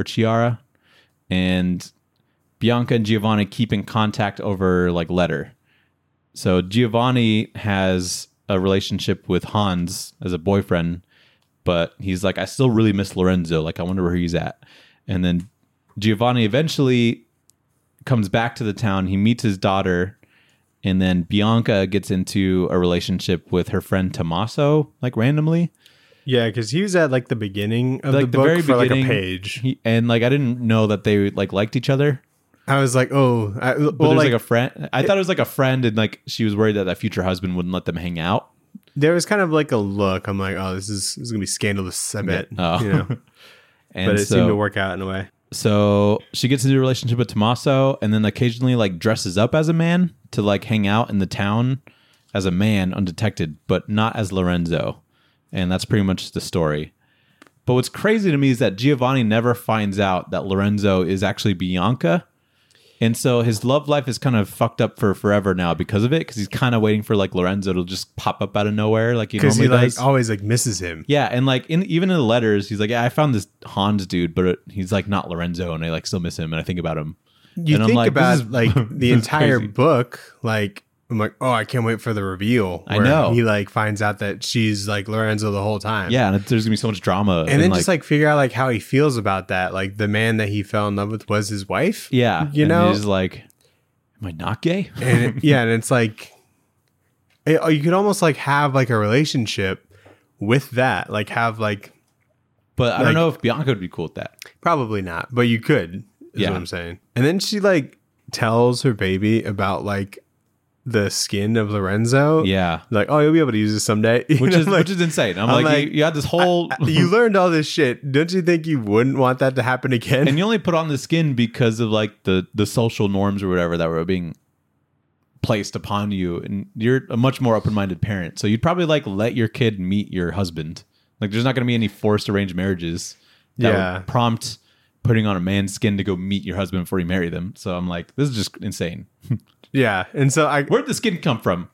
and Bianca and Giovanni keep in contact over like letter. So Giovanni has a relationship with Hans as a boyfriend, but he's like, I still really miss Lorenzo. Like, I wonder where he's at. And then Giovanni eventually comes back to the town. He meets his daughter. And then Bianca gets into a relationship with her friend Tommaso, like randomly. Yeah, because he was at like the beginning of Like the the book very for beginning, like a page. And like I didn't know that they like liked each other. I was like, oh, But there's like a friend. I thought it was like a friend, and like she was worried that that future husband wouldn't let them hang out. there was kind of like a look. I'm like, oh, this is gonna be scandalous. I bet. Oh. You know, And but it seemed to work out in a way. So she gets into a relationship with Tommaso, and then occasionally like dresses up as a man to like hang out in the town as a man undetected, but not as Lorenzo. And that's pretty much the story. But what's crazy to me is that Giovanni never finds out that Lorenzo is actually Bianca. And so his love life is kind of fucked up for forever now because of it, because he's kind of waiting for like Lorenzo to just pop up out of nowhere like he Because normally he does. like always like misses him. Yeah, and like even in the letters, he's like, yeah, I found this Hans dude, but he's like not Lorenzo, and I like still miss him, and I think about him. You And I'm think like, this about is- like the this is entire crazy. book, like I'm like, oh, I can't wait for the reveal. I where know. he like finds out that she's like Lorenzo the whole time. Yeah, and there's gonna be so much drama, and then just like figure out like how he feels about that. Like the man that he fell in love with was his wife. yeah, you and know? he's like, am I not gay? And and it's like you could almost like have like a relationship with that. Like have like But I don't like- know if Bianca would be cool with that. probably not, but you could. Is Yeah. what I'm saying. And then she like tells her baby about like the skin of Lorenzo. Yeah, Like, oh, you'll be able to use this someday. You which know, is like, which is insane. I'm I'm like, like, you had this whole, you learned all this shit. Don't you think you wouldn't want that to happen again? and you only put on the skin because of like the social norms or whatever that were being placed upon you, and you're a much more open-minded parent, so you'd probably like let your kid meet your husband. Like, there's not going to be any forced arranged marriages that Yeah. would prompt putting on a man's skin to go meet your husband before you marry them. So I'm like, this is just insane. Yeah. And so Where'd the skin come from?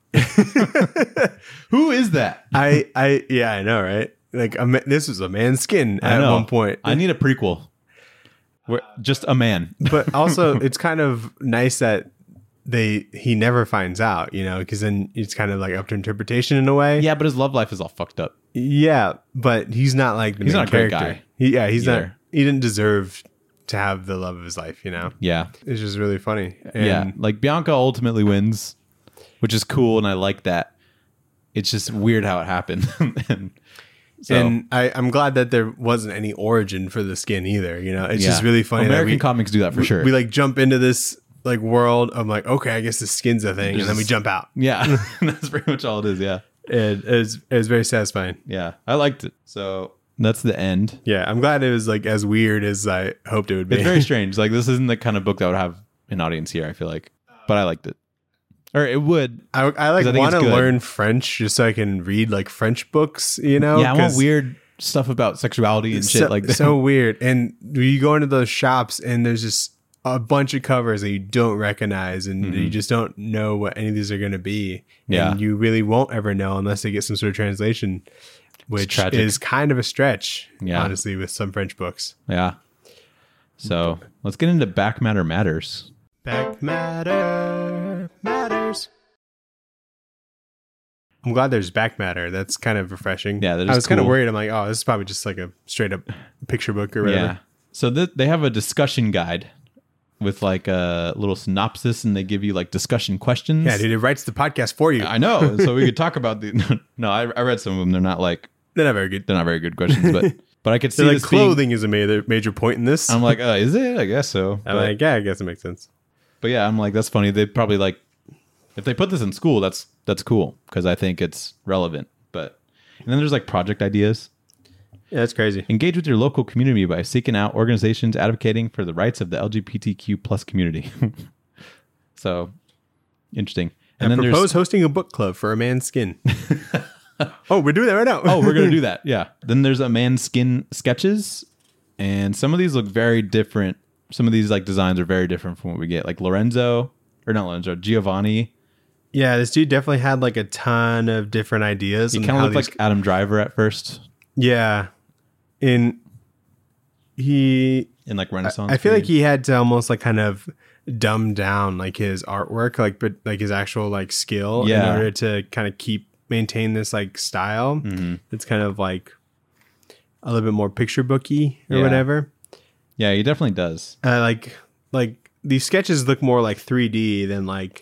Who is that? yeah, I know, right? Like, this was a man's skin I at know. one point. I need a prequel. Where, just a man. But also, it's kind of nice that he never finds out, you know, because then it's kind of like up to interpretation in a way. Yeah, but his love life is all fucked up. Yeah, but he's not like the He's main not a great character. guy He's either. not. He didn't deserve to have the love of his life, you know. Yeah. It's just really funny. And Yeah. Like, Bianca ultimately wins, which is cool, and I like that. It's just weird how it happened. And So And I'm glad that there wasn't any origin for the skin either. You know, it's just really funny. American that comics do that for sure. We like jump into this like world of like, okay, I guess the skin's a thing, and then we jump out. Yeah, that's pretty much all it is. Yeah, It was very satisfying. yeah, I liked it. So that's the end. Yeah, I'm glad it was like as weird as I hoped it would be. It's very strange. Like this isn't the kind of book that would have an audience here. I feel like, but I liked it, or it would. I like 'Cause I think want to it's good. learn French just so I can read like French books. You know, Yeah, I want 'cause weird stuff about sexuality and shit like that. So weird. And you go into those shops and there's just a bunch of covers that you don't recognize, and you just don't know what any of these are going to be. Yeah. And you really won't ever know unless they get some sort of translation, which tragic. is kind of a stretch, Yeah. honestly, with some French books. Yeah. So let's get into Back Matter Matters. Back matter matters. I'm glad there's back matter. That's kind of refreshing. Yeah, that is I was kind of cool. worried. I'm like, oh, this is probably just like a straight up picture book or whatever. Yeah. So they have a discussion guide with like a little synopsis, and they give you like discussion questions. Yeah, dude, it writes the podcast for you. I know. So we could talk about the. No, I read some of them. They're not They're not very good. questions, but I could see They're like this being- clothing is a major point in this. I'm like, is it? I guess so. I'm like, yeah, I guess it makes sense. But yeah, I'm like, that's funny. They probably like, if they put this in school, that's cool because I think it's relevant. But and then there's like project ideas. Yeah, that's crazy. Engage with your local community by seeking out organizations advocating for the rights of the LGBTQ plus community. So interesting. And then propose hosting a book club for a man's skin. Oh, we're doing that right now. oh, we're gonna do that. Yeah. Then there's a man's skin sketches, and some of these look very different. Some of these like designs are very different from what we get. Like Giovanni. Yeah, this dude definitely had like a ton of different ideas. He on kind how of looked these- like Adam Driver at first yeah, in in like Renaissance. I feel like period. he had to almost like kind of dumb down like his artwork, like but like his actual like skill in Yeah. order to kind of maintain this like style. It's kind of like a little bit more picture booky or Yeah. whatever. Yeah, he definitely does. Like these sketches look more like 3D than like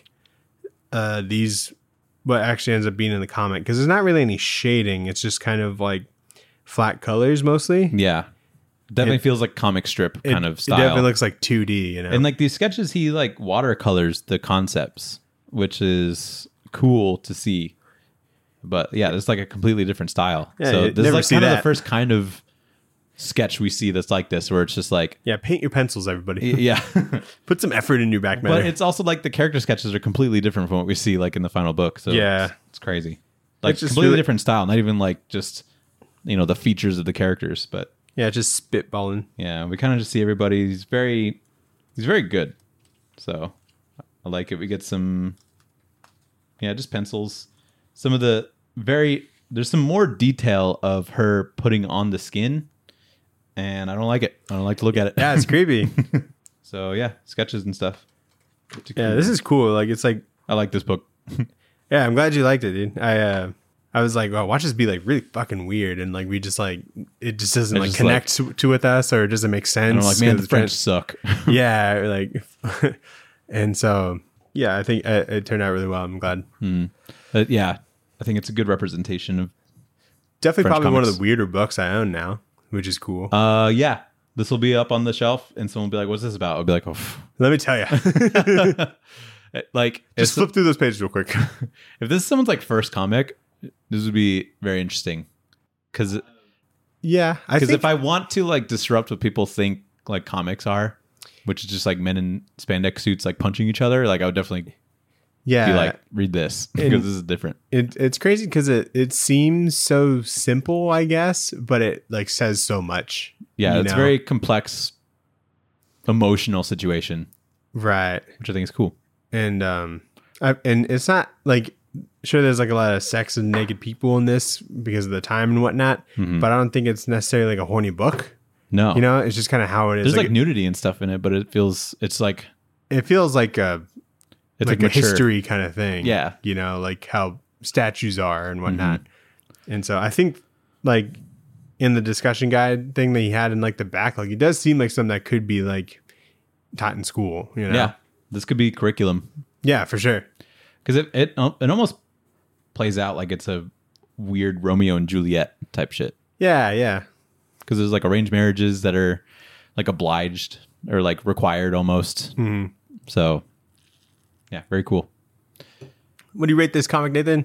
these what actually ends up being in the comic, because there's not really any shading. It's just kind of like flat colors mostly. Yeah. Definitely feels like comic strip kind of style. It definitely looks like 2D, you know. And like these sketches, he like watercolors the concepts, which is cool to see. But yeah, it's like a completely different style. Yeah, so you this is never like see kind of the that. first kind of sketch we see that's like this, where it's just like, Yeah, paint your pencils, everybody. yeah. Put some effort in your back matter. But it's also like the character sketches are completely different from what we see like in the final book. So Yeah. it's crazy. Like It's just completely really- different style, not even like just, the features of the characters, but Yeah, just spitballing. yeah, we kind of just see everybody. He's very good. So I like it. We get some, just pencils. Some of the there's some more detail of her putting on the skin, and I don't like it. I don't like to look at it. Yeah, it's creepy. So yeah, sketches and stuff. Yeah, this is cool. Like it's like, I like this book. yeah, I'm glad you liked it, dude. I was like, well, watch this be like really fucking weird, and like we just like it just doesn't It's like just connect to with us, or it doesn't make sense. And I'm like, man, 'cause the French suck. yeah, or, like, and so yeah, I think it turned out really well. I'm glad. But yeah, I think it's a good representation of. Definitely, French probably one of comics. the weirder books I own now, which is cool. Yeah, this will be up on the shelf, and someone will be like, "What's this about?" I'll be like, "Oh." Let me tell you, Like just flip through those pages real quick. if this is someone's like first comic, this would be very interesting. Because Yeah, I think if I want to like disrupt what people think like comics are, which is just like men in spandex suits like punching each other, like I would definitely yeah, be like, read this because this is different. it's crazy because it seems so simple, I guess, but it like says so much. Yeah, you it's a know? very complex, emotional situation, right, which I think is cool. and and it's not like sure there's like a lot of sex and naked people in this because of the time and whatnot, but I don't think it's necessarily like a horny book. No, You know, it's just kind of how it is. there's like nudity and stuff in it, but it feels it's like a it's like like a mature. history kind of thing. Yeah. You know, like how statues are and whatnot. And so I think like in the discussion guide thing that he had in like the back, like it does seem like something that could be like taught in school, you know? Yeah, this could be curriculum. Yeah, for sure. Because it almost plays out like it's a weird Romeo and Juliet type shit. Yeah. Because there's like arranged marriages that are like obliged or like required almost. Mhm. So, yeah, very cool. What do you rate this comic, Nathan?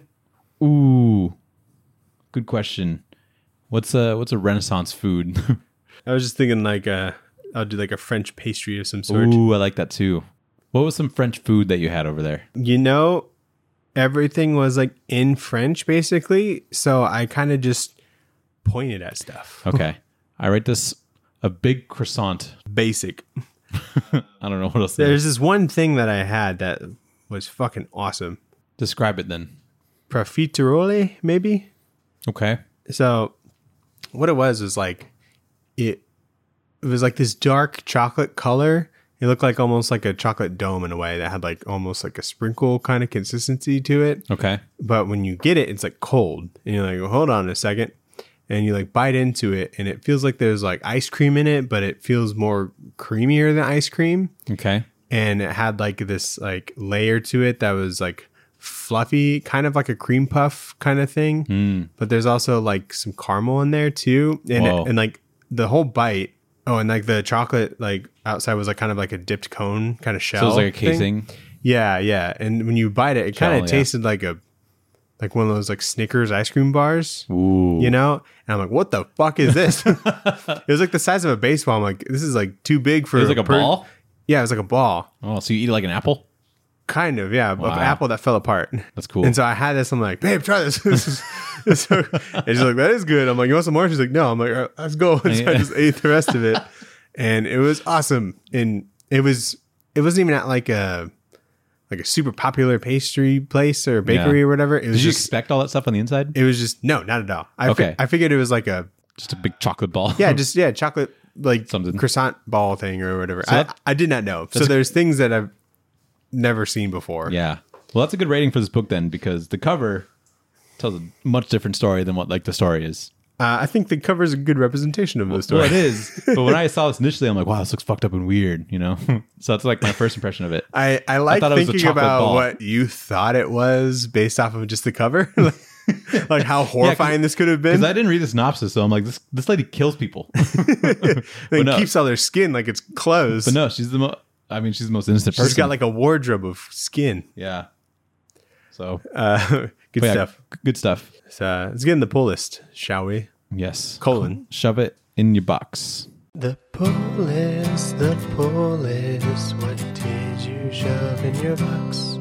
Ooh, good question. What's a Renaissance food? I was just thinking like I'll do like a French pastry of some sort. Ooh, I like that too. What was some French food that you had over there? You know, everything was like in French basically, so I kind of just pointed at stuff. Okay, I rate this a big croissant. Basic. I don't know what else. There's this one thing that I had that was fucking awesome. Describe it then. Profiterole, maybe? Okay. So what it was like it was like this dark chocolate color. It looked like almost like a chocolate dome in a way that had like almost like a sprinkle kind of consistency to it. Okay. But when you get it, it's like cold. And you're like, well, hold on a second. And you like bite into it and it feels like there's like ice cream in it, but it feels more creamier than ice cream. Okay. And it had like this like layer to it that was like fluffy, kind of like a cream puff kind of thing. But there's also like some caramel in there too. And like the whole bite. Oh, and like the chocolate like outside was like kind of like a dipped cone kind of shell. So it was like a thing. casing. Yeah. And when you bite it, it kind of yeah. tasted like one of those like Snickers ice cream bars. Ooh. You know? And I'm like, what the fuck is this? It was like the size of a baseball. I'm like, this is like too big for It was like a ball? Yeah, it was like a ball. Oh, so you eat it like an apple? Kind of, yeah. Wow. Of apple that fell apart. That's cool. And so I had this. I'm like, babe, try this. And she's like, that is good. I'm like, you want some more? She's like, no. I'm like, all right, let's go. And so I just ate the rest of it. And it was awesome. And it wasn't even at like a super popular pastry place or bakery or whatever. It was Did you just, expect all that stuff on the inside? it was just, no, not at all. Okay. I figured it was like Just a big chocolate ball? chocolate, like Something. croissant ball thing or whatever. So I did not know. So there's things that I've never seen before. Yeah. Well, that's a good rating for this book then, because the cover tells a much different story than what like the story is. I think the cover is a good representation of the story. Well, it is. But when I saw this initially, I'm like, wow, this looks fucked up and weird, you know? So that's like my first impression of it. I like thought it was a thinking chocolate about ball. what you thought it was based off of just the cover. Like how horrifying this could have been. Because I didn't read the synopsis, so I'm like, this lady kills people. It keeps all their skin like it's clothes. But no, she's the most innocent person. She's got like a wardrobe of skin. Yeah. So, Good but yeah, stuff. good stuff. So let's get in the pull list, shall we? Yes. Colon. Shove it in your box. The pull list, the pull list. What did you shove in your box?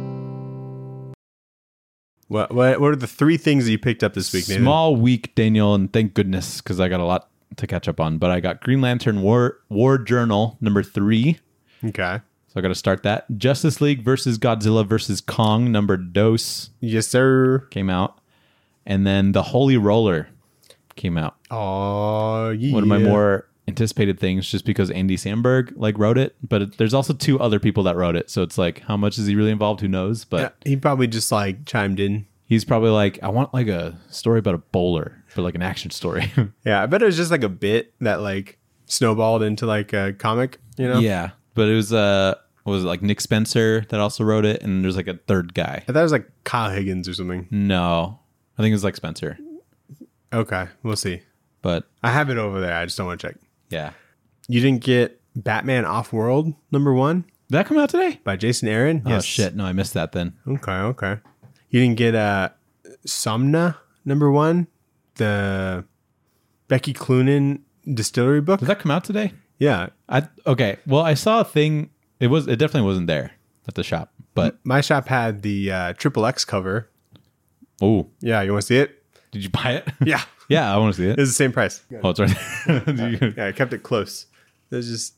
What are the three things that you picked up this week, Nathan? Small week, Daniel, and thank goodness, because I got a lot to catch up on. But I got Green Lantern War Journal number 3. Okay. So I got to start that. Justice League versus Godzilla versus Kong number dos Yes, sir. came out. And then The Holy Roller came out. Oh, yeah. One of my more anticipated things, just because Andy Samberg like wrote it. But there's also 2 other people that wrote it. So it's like, how much is he really involved? Who knows? But Yeah, he probably just like chimed in. he's probably like, I want like a story about a bowler, but like an action story. Yeah, I bet it was just like a bit that like snowballed into like a comic, you know? Yeah. But it was was it like Nick Spencer that also wrote it, and there's like a third guy. I thought it was like Kyle Higgins or something. No, I think it was like Spencer. Okay, we'll see. But I have it over there. I just don't want to check. yeah, You didn't get Batman Off-World number 1 did that come out today? by Jason Aaron? Oh shit! No, I missed that then. Okay. You didn't get Somna number 1, the Becky Cloonan distillery book? Did that come out today? Yeah. Okay. Well, I saw a thing. It definitely wasn't there at the shop. But My shop had the Triple X cover. oh, Yeah, you want to see it? did you buy it? Yeah. Yeah, I want to see it. It's the same price. Oh, it's right there. Yeah, I kept it close. There's just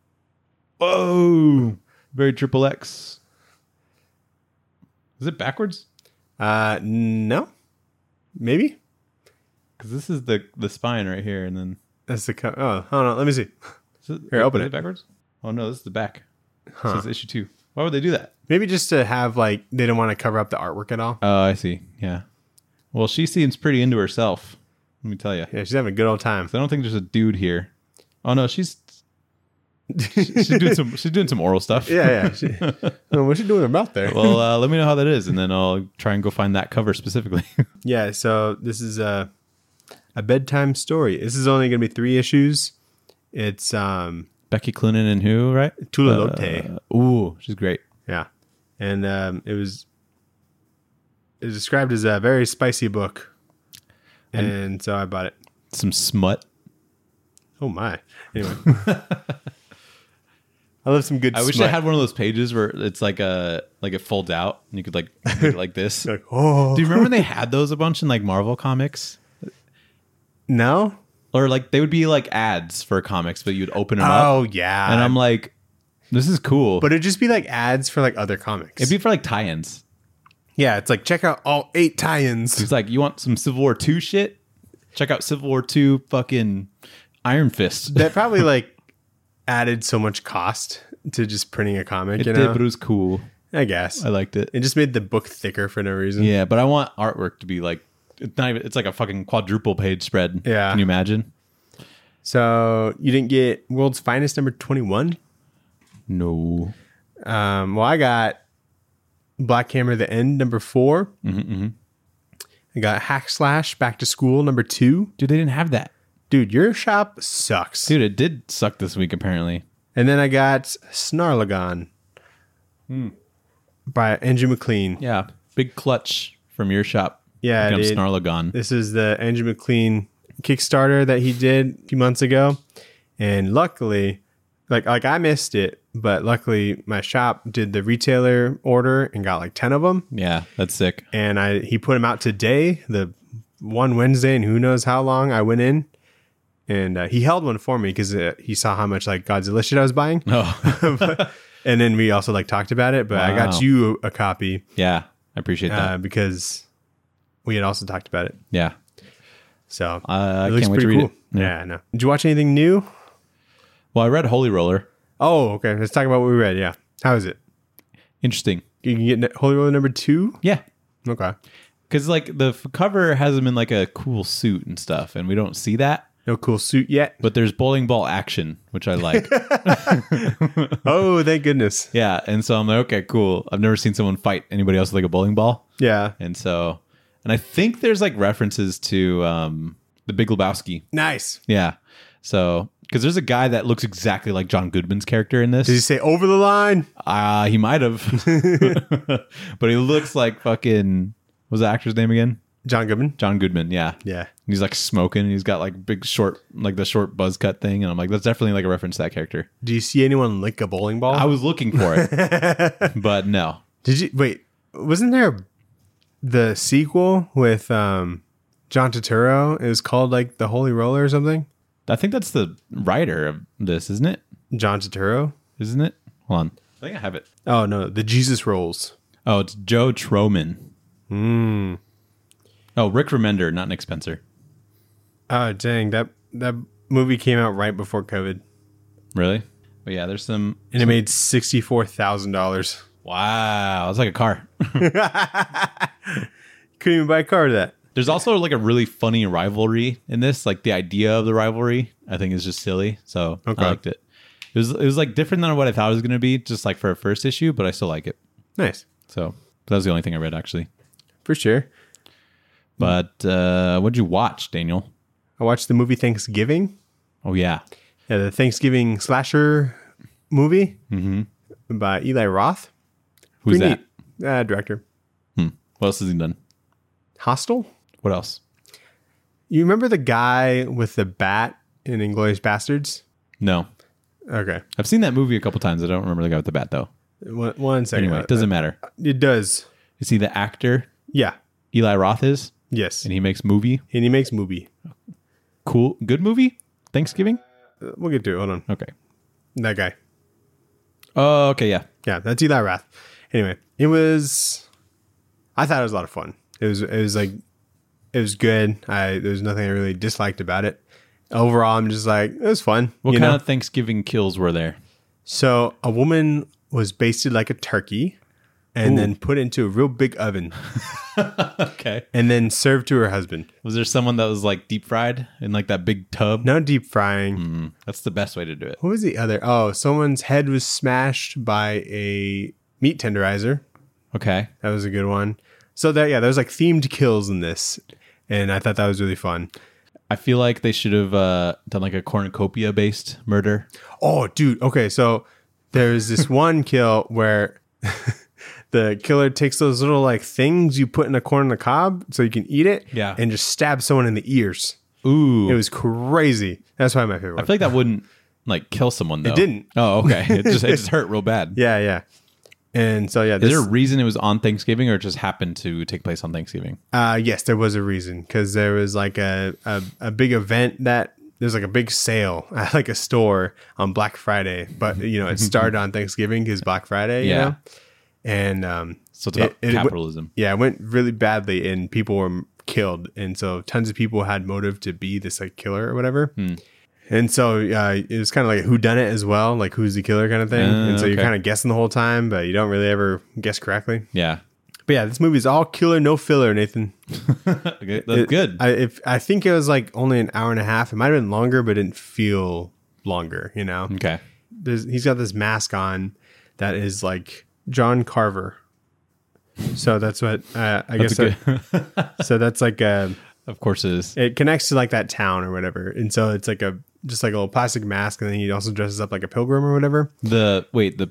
Oh, very triple X. Is it backwards? no. Maybe? Because this is the spine right here, and then That's the oh, hold on, let me see. Here, open is it. backwards. Oh no, this is the back. It says issue 2. Why would they do that? Maybe just to have like they don't want to cover up the artwork at all. Oh, I see. Yeah. Well, she seems pretty into herself. Let me tell you. Yeah, she's having a good old time. I don't think there's a dude here. Oh no, she's doing some oral stuff. Yeah. What's she doing about there? Well, let me know how that is, and then I'll try and go find that cover specifically. Yeah, so this is A Bedtime Story. This is only going to be 3 issues. It's Becky Cloonan and who, right? Tula Lote. Ooh, she's great. Yeah. And it was described as a very spicy book. And so I bought it. Some smut. Oh my. Anyway. I love some good I wish I had one of those pages where it's like it folds out and you could like make it like this. Like, oh. Do you remember when they had those a bunch in like Marvel comics? No? Or like they would be like ads for comics, but you'd open them up. Oh yeah. And I'm like, this is cool. But it'd just be like ads for like other comics. It'd be for like tie-ins. Yeah, it's like check out all 8 tie-ins. It's like, you want some Civil War 2 shit? Check out Civil War 2 fucking Iron Fist. That probably like added so much cost to just printing a comic. It you did, know? but it was cool. I guess I liked it. it just made the book thicker for no reason. Yeah, but I want artwork to be like, it's not even, it's like a fucking quadruple page spread. Yeah. Can you imagine? So you didn't get World's Finest number 21? No. Well, I got Black Hammer: The End number 4. I got Hack Slash Back to School number 2. Dude, they didn't have that. Dude, your shop sucks. Dude, it did suck this week, apparently. And then I got Snarlagon by Andrew McLean. Yeah. Big clutch from your shop. Yeah, Becomes dude. Snarlagon. This is the Andrew McLean Kickstarter that he did a few months ago. And luckily, like I missed it, but luckily my shop did the retailer order and got like 10 of them. Yeah, that's sick. And he put them out today, the one Wednesday, and who knows how long I went in. And he held one for me because he saw how much like Godzilla shit I was buying. Oh. And then we also like talked about it, but I got Wow. you a copy Yeah, I appreciate that. because we had also talked about it. Yeah. So I it looks can't wait to pretty read cool. it. Yeah, I know. Did you watch anything new? Well, I read Holy Roller. Oh, okay. Let's talk about what we read. Yeah. How is it? Interesting. You can get Holy Roller number 2? Yeah. Okay. Because like the cover has him in like a cool suit and stuff, and we don't see that. No cool suit yet. But there's bowling ball action, which I like. Oh, thank goodness. Yeah, and so I'm like, okay, cool. I've never seen someone fight anybody else with like a bowling ball, Yeah. and I think there's like references to the Big Lebowski. Nice. Yeah, so because there's a guy that looks exactly like John Goodman's character in this. Did he say over the line? He might have, but he looks like fucking. What was the actor's name again? John Goodman? John Goodman. Yeah. Yeah. And he's like smoking. And he's got like big short, like the short buzz cut thing, and I'm like, that's definitely like a reference to that character. Do you see anyone lick a bowling ball? I was looking for it, but no. Did you wait? Wasn't there the sequel with John Turturro? It was called like The Holy Roller or something. I think that's the writer of this, isn't it? John Turturro. Isn't it? Hold on. I think I have it. Oh no, the Jesus Rolls. Oh, it's Joe Troman. Oh, Rick Remender, not Nick Spencer. Oh dang, that movie came out right before COVID, Really? But yeah, there's some. and it made $64,000. Wow, it's like a car. Couldn't even buy a car to that. There's also like a really funny rivalry in this. Like the idea of the rivalry, I think is just silly. So Okay. I liked it. It was like different than what I thought it was going to be, just like for a first issue, but I still like it. Nice, So that was the only thing I read actually. for sure. But what'd you watch, Daniel? I watched the movie Thanksgiving. Oh yeah, Yeah, the Thanksgiving slasher movie by Eli Roth. who's Pretty that? neat. Director. What else has he done? Hostel. What else? You remember the guy with the bat in Inglourious Bastards? No, Okay. I've seen that movie a couple times. I don't remember the guy with the bat though. One second. Anyway, it doesn't matter. It does. Is he the actor? Yeah. Eli Roth is, Yes. and he makes movie. And he makes movie. Cool, good movie. Thanksgiving. We'll get to it. Hold on. Okay. That guy. Oh, okay, yeah. Yeah, that's Eli Roth. Anyway, I thought it was a lot of fun. It was good. There was nothing I really disliked about it. Overall, I'm just like, it was fun. What you kind know? of Thanksgiving kills were there? So a woman was basted like a turkey and then put into a real big oven Okay. and then served to her husband. Was there someone that was like deep fried in like that big tub? No deep frying. That's the best way to do it. What was the other? Oh, someone's head was smashed by a meat tenderizer. Okay. That was a good one. So there's like themed kills in this, and I thought that was really fun. I feel like they should have done like a cornucopia based murder. Oh, dude. Okay, so there's this one kill where the killer takes those little like things you put in a corn on the cob so you can eat it, Yeah. and just stab someone in the ears. Ooh. It was crazy. That's probably my favorite I one. feel like that wouldn't like kill someone though. It didn't. Oh, okay. It just hurt real bad. Yeah, yeah. And so yeah, Is there a reason it was on Thanksgiving or it just happened to take place on Thanksgiving? yes, there was a reason because there was like a big event that there's like a big sale at like a store on Black Friday, but you know it started on Thanksgiving because Black Friday, you Yeah. know? And So it's about capitalism. yeah, it went really badly and people were killed, and so tons of people had motive to be this like killer or whatever. And so it was kind of like a whodunit as well, like who's the killer kind of thing. And so you're okay. kind of guessing the whole time, but you don't really ever guess correctly. Yeah. But yeah, this movie is all killer, no filler, Nathan. Okay, that's good. I think it was like only an hour and a half. It might have been longer, but it didn't feel longer, you know? Okay. He's got this mask on that is like John Carver. So that's what I guess. So that's like Of course it is. it connects to like that town or whatever. And so it's like just like a little plastic mask, and then he also dresses up like a pilgrim or whatever. The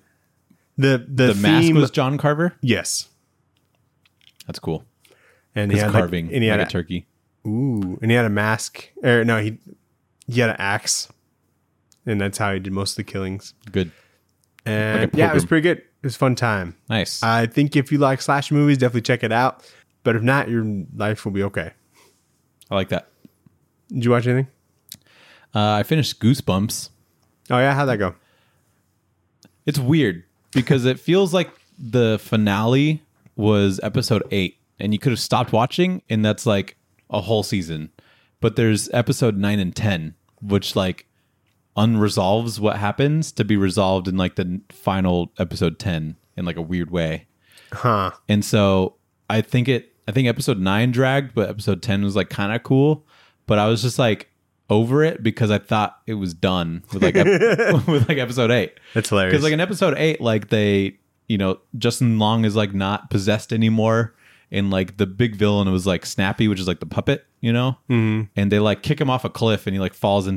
The mask theme, was John Carver? yes. That's cool. And he He's had carving and he had like a turkey. and he had a mask. Or no, he had an axe, and that's how he did most of the killings. Good. And Like a yeah, it was pilgrim. pretty good. It was a fun time. Nice. I think if you like slash movies, definitely check it out. But if not, your life will be okay. I like that. Did you watch anything? I finished Goosebumps. Oh yeah, how'd that go? It's weird because it feels like the finale was episode 8 and you could have stopped watching and that's like a whole season. But there's episode 9 and 10, which like unresolves what happens to be resolved in like the final episode 10 in like a weird way. Huh. And so I think episode 9 dragged, but episode 10 was like kind of cool. But I was just like over it because I thought it was done with like with like episode 8. That's hilarious. Because like in episode 8, like they, you know, Justin Long is like not possessed anymore, and like the big villain was like Snappy, which is like the puppet, you know, and they like kick him off a cliff, and he like falls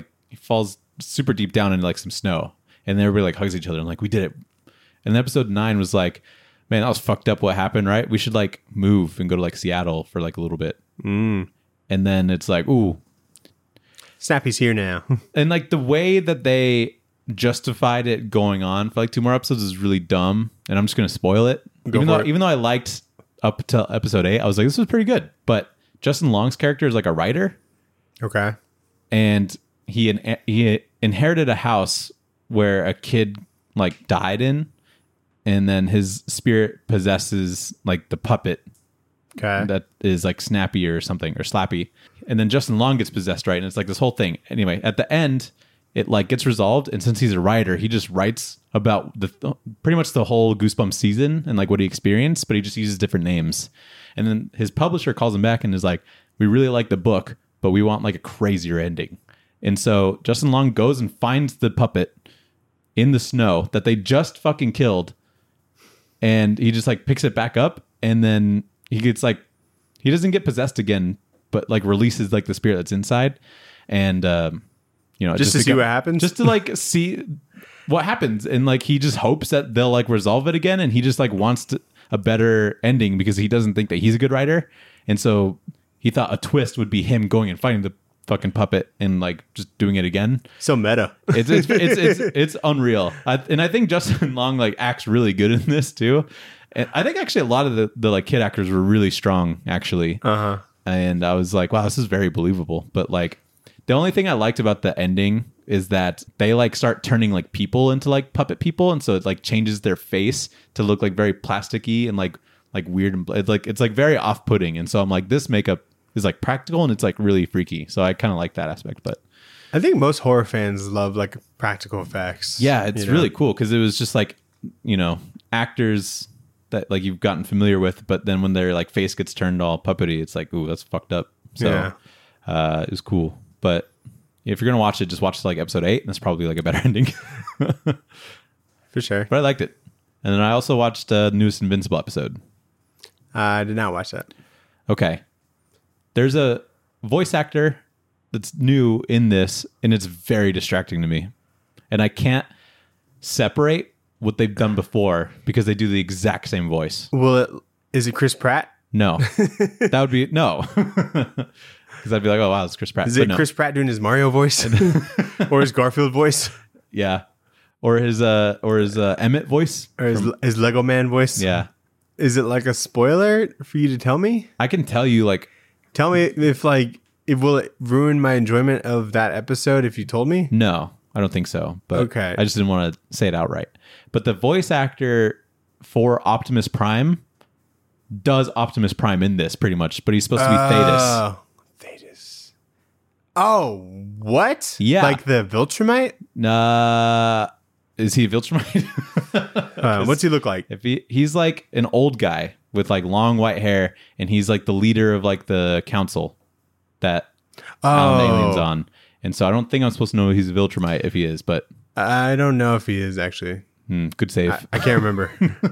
super deep down into like some snow, and everybody like hugs each other and like we did it. And episode 9 was like, man, that was fucked up. What happened, right? We should like move and go to like Seattle for like a little bit. And then it's like, ooh. Snappy's here now. And like the way that they justified it going on for like 2 more episodes is really dumb. And I'm just going to spoil it. Even though I liked up to episode 8, I was like, this was pretty good. But Justin Long's character is like a writer. Okay. And he inherited a house where a kid like died in. And then his spirit possesses like the puppet Okay. that is like Snappy or something, or Slappy. And then Justin Long gets possessed, right? And it's like this whole thing. Anyway, at the end, it like gets resolved. And since he's a writer, he just writes about pretty much the whole Goosebumps season and like what he experienced, but he just uses different names. And then his publisher calls him back and is like, we really like the book, but we want like a crazier ending. And so Justin Long goes and finds the puppet in the snow that they just fucking killed. And he just like picks it back up, and then he gets like, he doesn't get possessed again, but like releases like the spirit that's inside. And, you know, Just to see what happens? just to like see what happens. And like, he just hopes that they'll like resolve it again. And he just like wants a better ending because he doesn't think that he's a good writer. And so he thought a twist would be him going and fighting the fucking puppet and like just doing it again. So meta. It's unreal. And I think Justin Long like acts really good in this too. And I think actually a lot of the like kid actors were really strong actually. Uh-huh. And I was like, wow, this is very believable. But like the only thing I liked about the ending is that they like start turning like people into like puppet people, and so it like changes their face to look like very plasticky and like weird, and it's like very off-putting. And so I'm like, this makeup is like practical and it's like really freaky. So I kind of like that aspect. But I think most horror fans love like practical effects. yeah, it's you know? really cool because it was just like, you know, actors that like you've gotten familiar with, but then when their like face gets turned all puppety, it's like, ooh, that's fucked up. So it was cool. But if you're gonna watch it, just watch like episode 8, and that's probably like a better ending. For sure. But I liked it. And then I also watched the newest Invincible episode. I did not watch that. Okay. There's a voice actor that's new in this, and it's very distracting to me. And I can't separate what they've done before because they do the exact same voice. Is it Chris Pratt? No. That would be no. Because I'd be like, oh wow, it's Chris Pratt. Is it Chris Pratt doing his Mario voice or his Garfield voice Yeah. Or his Emmett voice. or his Lego Man voice? Yeah. Is it like a spoiler for you to tell me? I can tell you like Tell me if will it ruin my enjoyment of that episode if you told me? no, I don't think so. But Okay. I just didn't want to say it outright. But the voice actor for Optimus Prime does Optimus Prime in this pretty much, but he's supposed to be Thetis. Thetis. Oh, what? Yeah. Like the Viltrumite? Is he a Viltrumite? What's he look like? If he's like an old guy with like long white hair, and he's like the leader of like the council that Alan the Alien's on. And so I don't think I'm supposed to know he's a Viltrumite if he is, but I don't know if he is actually. good save. I can't remember.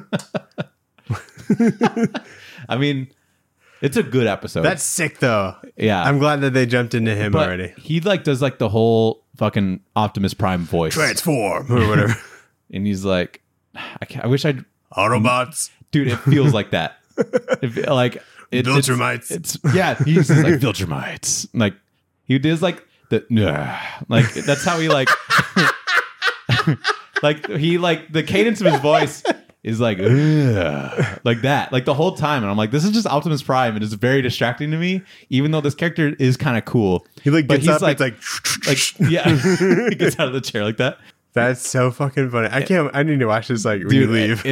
I mean, it's a good episode. That's sick though. Yeah. I'm glad that they jumped into him but already. he like does like the whole fucking Optimus Prime voice. Transform or whatever. And he's like, I wish I'd Autobots. dude, it feels like that. Viltrumites. It's yeah, he's just like Viltrumites. Like he does like the like that's how he like like he like the cadence of his voice is like that like the whole time, and I'm like, this is just Optimus Prime, and it's very distracting to me, even though this character is kind of cool. He like But gets he's up, like it's yeah, he gets out of the chair like that. that's so fucking funny. I need to watch this like when Dude, you leave.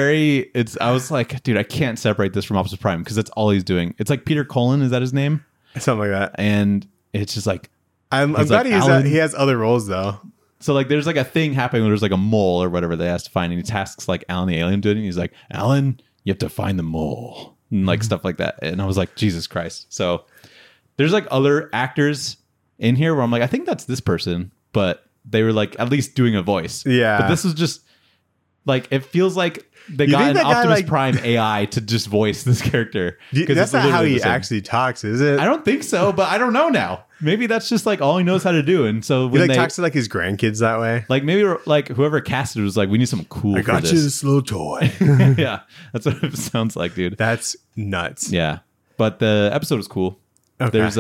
I was like, dude, I can't separate this from Optimus Prime because that's all he's doing. It's like Peter Cullen, is that his name? Something like that. And it's just like, I'm He's glad like Alan. he has other roles though. so like there's like a thing happening where there's like a mole or whatever they has to find, and he tasks like Alan the Alien doing it. And he's like, Alan, you have to find the mole, and like stuff like that. And I was like, Jesus Christ. So there's like other actors in here where I'm like, I think that's this person, but they were like at least doing a voice. Yeah. But this was just like, it feels like they You got think an that guy, Optimus like- Prime AI to just voice this character. 'Cause That's it's not how literally he the same. actually talks, is it? I don't think so, but I don't know now. Maybe that's just like all he knows how to do. And so He when like they talks to like his grandkids that way. like maybe like whoever casted was like, we need something cool I for got this. you this little toy. Yeah, that's what it sounds like, dude. That's nuts. Yeah, but the episode was cool. Okay. There's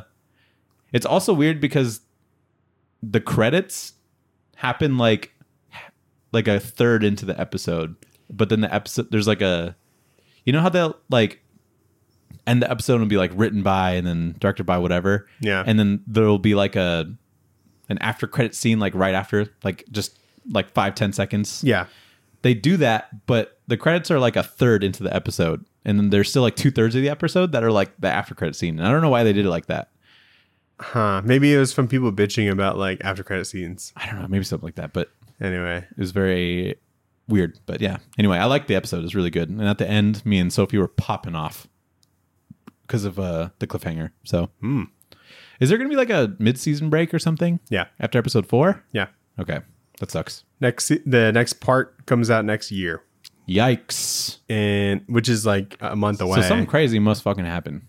it's also weird because the credits happen like a third into the episode, but then the episode there's like a, you know how they'll like end the episode and be like written by and then directed by whatever. Yeah. And then there'll be like an after credit scene like right after, like just like 5-10 seconds. Yeah. They do that, but the credits are like a third into the episode, and then there's still like 2/3 of the episode that are like the after credit scene. And I don't know why they did it like that. Huh. Maybe it was from people bitching about like after credit scenes. I don't know, maybe something like that, but Anyway. it was very weird. But yeah, anyway, I liked the episode. It was really good. And at the end, me and Sophie were popping off because of the cliffhanger. So is there going to be like a mid-season break or something? Yeah. After episode 4? Yeah. Okay, that sucks. The next part comes out next year, Yikes. and which is like a month away. So something crazy must fucking happen.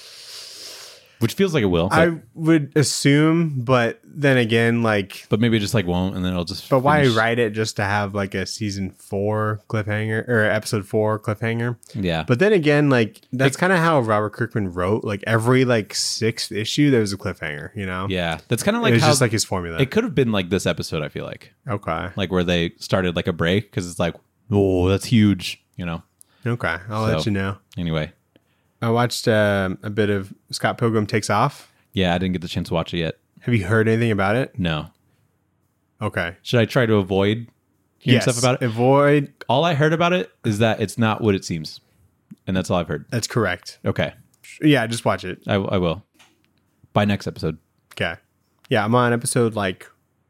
Which feels like it will. But, I would assume, but then again, like, but maybe it just like won't, and then it'll just but why finish. write it just to have like a season 4 cliffhanger or episode 4 cliffhanger? Yeah. But then again, like that's kind of how Robert Kirkman wrote. Like every like 6th issue, there was a cliffhanger. You know? Yeah. That's kind of like it was how just like his formula. it could have been like this episode, I feel like. Okay. Like where they started like a break because it's like, oh, that's huge, you know? Okay. I'll So- let you know. Anyway. I watched a bit of Scott Pilgrim Takes Off. Yeah, I didn't get the chance to watch it yet. Have you heard anything about it? No. Okay. Should I try to avoid hearing stuff about it? Avoid. All I heard about it is that it's not what it seems. And that's all I've heard. That's correct. Okay. Yeah, just watch it. I will. By next episode. Okay. Yeah, I'm on episode like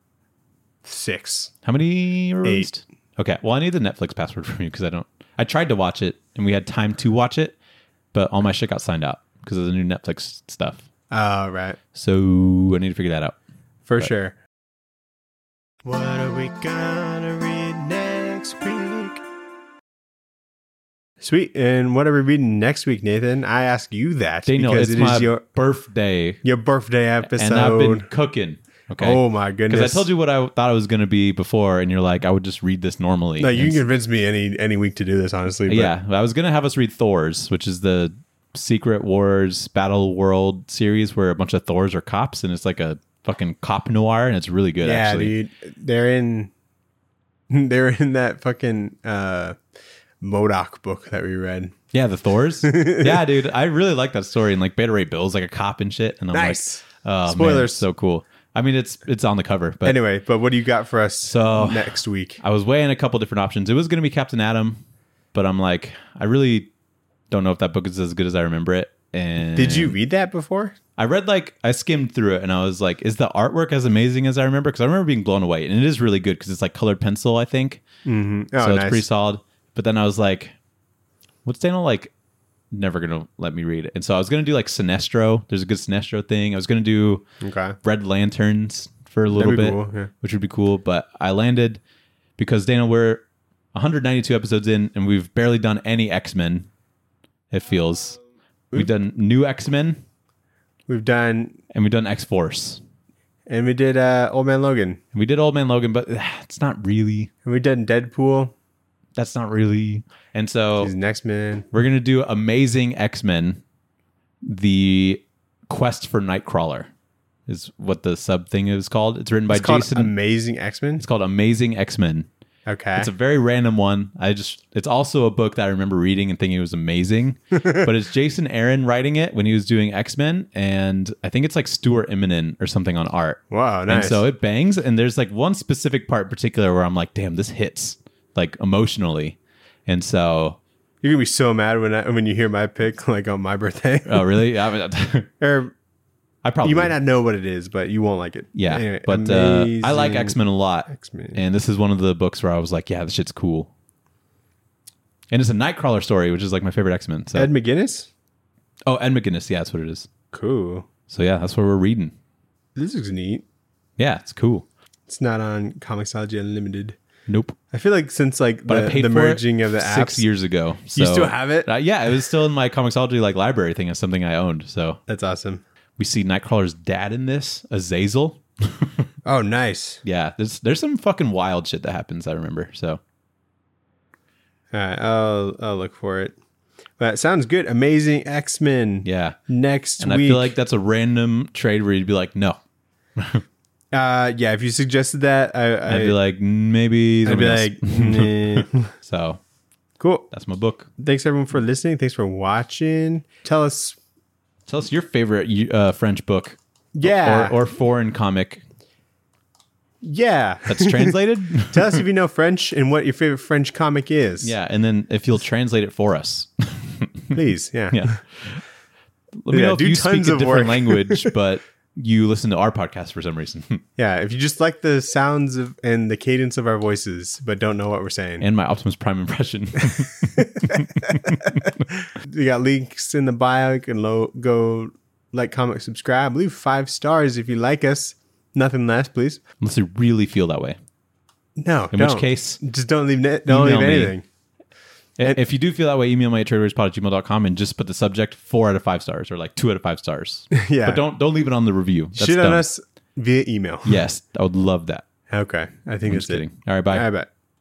6. How many were released? Okay. Well, I need the Netflix password from you because I tried to watch it and we had time to watch it, but all my shit got signed out because of the new Netflix stuff. Oh, right. So I need to figure that out. For sure. What are we gonna read next week? Sweet. And what are we reading next week, Nathan? I ask you that Daniel, because it's it my is birthday. your birthday episode. And I've been cooking. Okay. Oh my goodness! Because I told you what I thought it was going to be before, and you're like, I would just read this normally. No, you can convince me any week to do this, honestly. But Yeah, I was going to have us read Thor's, which is the Secret Wars Battle World series where a bunch of Thors are cops, and it's like a fucking cop noir, and it's really good. yeah, actually. dude, they're in that fucking MODOK book that we read. Yeah, the Thors. Yeah, dude, I really like that story. And like Beta Ray Bill's like a cop and shit, and I'm Nice. like, oh, Spoilers. man, it's so cool. I mean, it's on the cover, but Anyway, but what do you got for us So- next week? I was weighing a couple different options. It was going to be Captain Atom, but I'm like, I really don't know if that book is as good as I remember it. And Did you read that before? I skimmed through it and I was like, is the artwork as amazing as I remember? Because I remember being blown away, and it is really good because it's like colored pencil, I think. Mm-hmm. Oh, So nice. it's pretty solid. But then I was like, what's Daniel like? Never gonna let me read it. And so I was gonna do like Sinestro. There's a good Sinestro thing. I was gonna do Okay. Red Lanterns for a little That'd be bit, cool, yeah. which would be cool. But I landed because Daniel, we're 192 episodes in, and we've barely done any X-Men. It feels we've done new X-Men We've done, and we've done X-Force. and we did Old Man Logan, And we did Old Man Logan, but it's not really. and we did Deadpool. That's not really. And so He's next man. we're going to do Amazing X-Men, the Quest for Nightcrawler is what the sub thing is called. It's written by It's called Jason. Amazing X-Men. It's called Amazing X-Men. Okay. It's a very random one. It's also a book that I remember reading and thinking it was amazing, but it's Jason Aaron writing it when he was doing X-Men. And I think it's like Stuart Immonen or something on art. Wow, nice. And so it bangs. And there's like one specific part in particular where I'm like, damn, this hits like emotionally. And so, You're gonna be so mad when you hear my pick, like on my birthday. oh, really? I mean, Or I probably you might not know what it is, but you won't like it. Yeah, Anyway, but I like Amazing X-Men a lot. X-Men. And this is one of the books where I was like, yeah, this shit's cool. And it's a Nightcrawler story, which is like my favorite X-Men. So. Ed McGuinness. Oh, Ed McGuinness. Yeah, that's what it is. Cool. So yeah, that's what we're reading. This looks neat. Yeah, it's cool. It's not on Comixology Unlimited. Nope. I feel like since like But I paid the for merging it of the 6 apps, years ago. you So, still have it. yeah, it was still in my Comixology like library thing. It's something I owned. So That's awesome. we see Nightcrawler's dad in this, Azazel. Oh, nice. Yeah, there's some fucking wild shit that happens. I remember. So All right, I'll look for it. But sounds good. Amazing X-Men. yeah, Next and week. I feel like that's a random trade where you'd be like, no. yeah. If you suggested that, I'd be like, maybe. I'd be something else. like, nah. So Cool. that's my book. Thanks everyone for listening. Thanks for watching. Tell us, Tell us your favorite French book, yeah, or foreign comic yeah. that's translated. Tell us if you know French and what your favorite French comic is. Yeah, and then if you'll translate it for us. Please. Yeah. Yeah. Let me Yeah, know if do you tons speak a of different work. language, but you listen to our podcast for some reason. Yeah. If you just like the sounds of and the cadence of our voices, but don't know what we're saying, And my Optimus Prime impression. we got links in the bio. You can go like, comment, subscribe. Leave 5 stars if you like us. Nothing less, please. Unless you really feel that way. No. In which case, just don't leave. Don't leave email me. anything. if you do feel that way, email me at traderspod@gmail.com and just put the subject 4 out of 5 stars or like 2 out of 5 stars. Yeah. But don't leave it on the review. That's Shit on dumb. us via email. Yes, I would love that. Okay. I think I'm that's just it. kidding. All right, bye. All right, bye.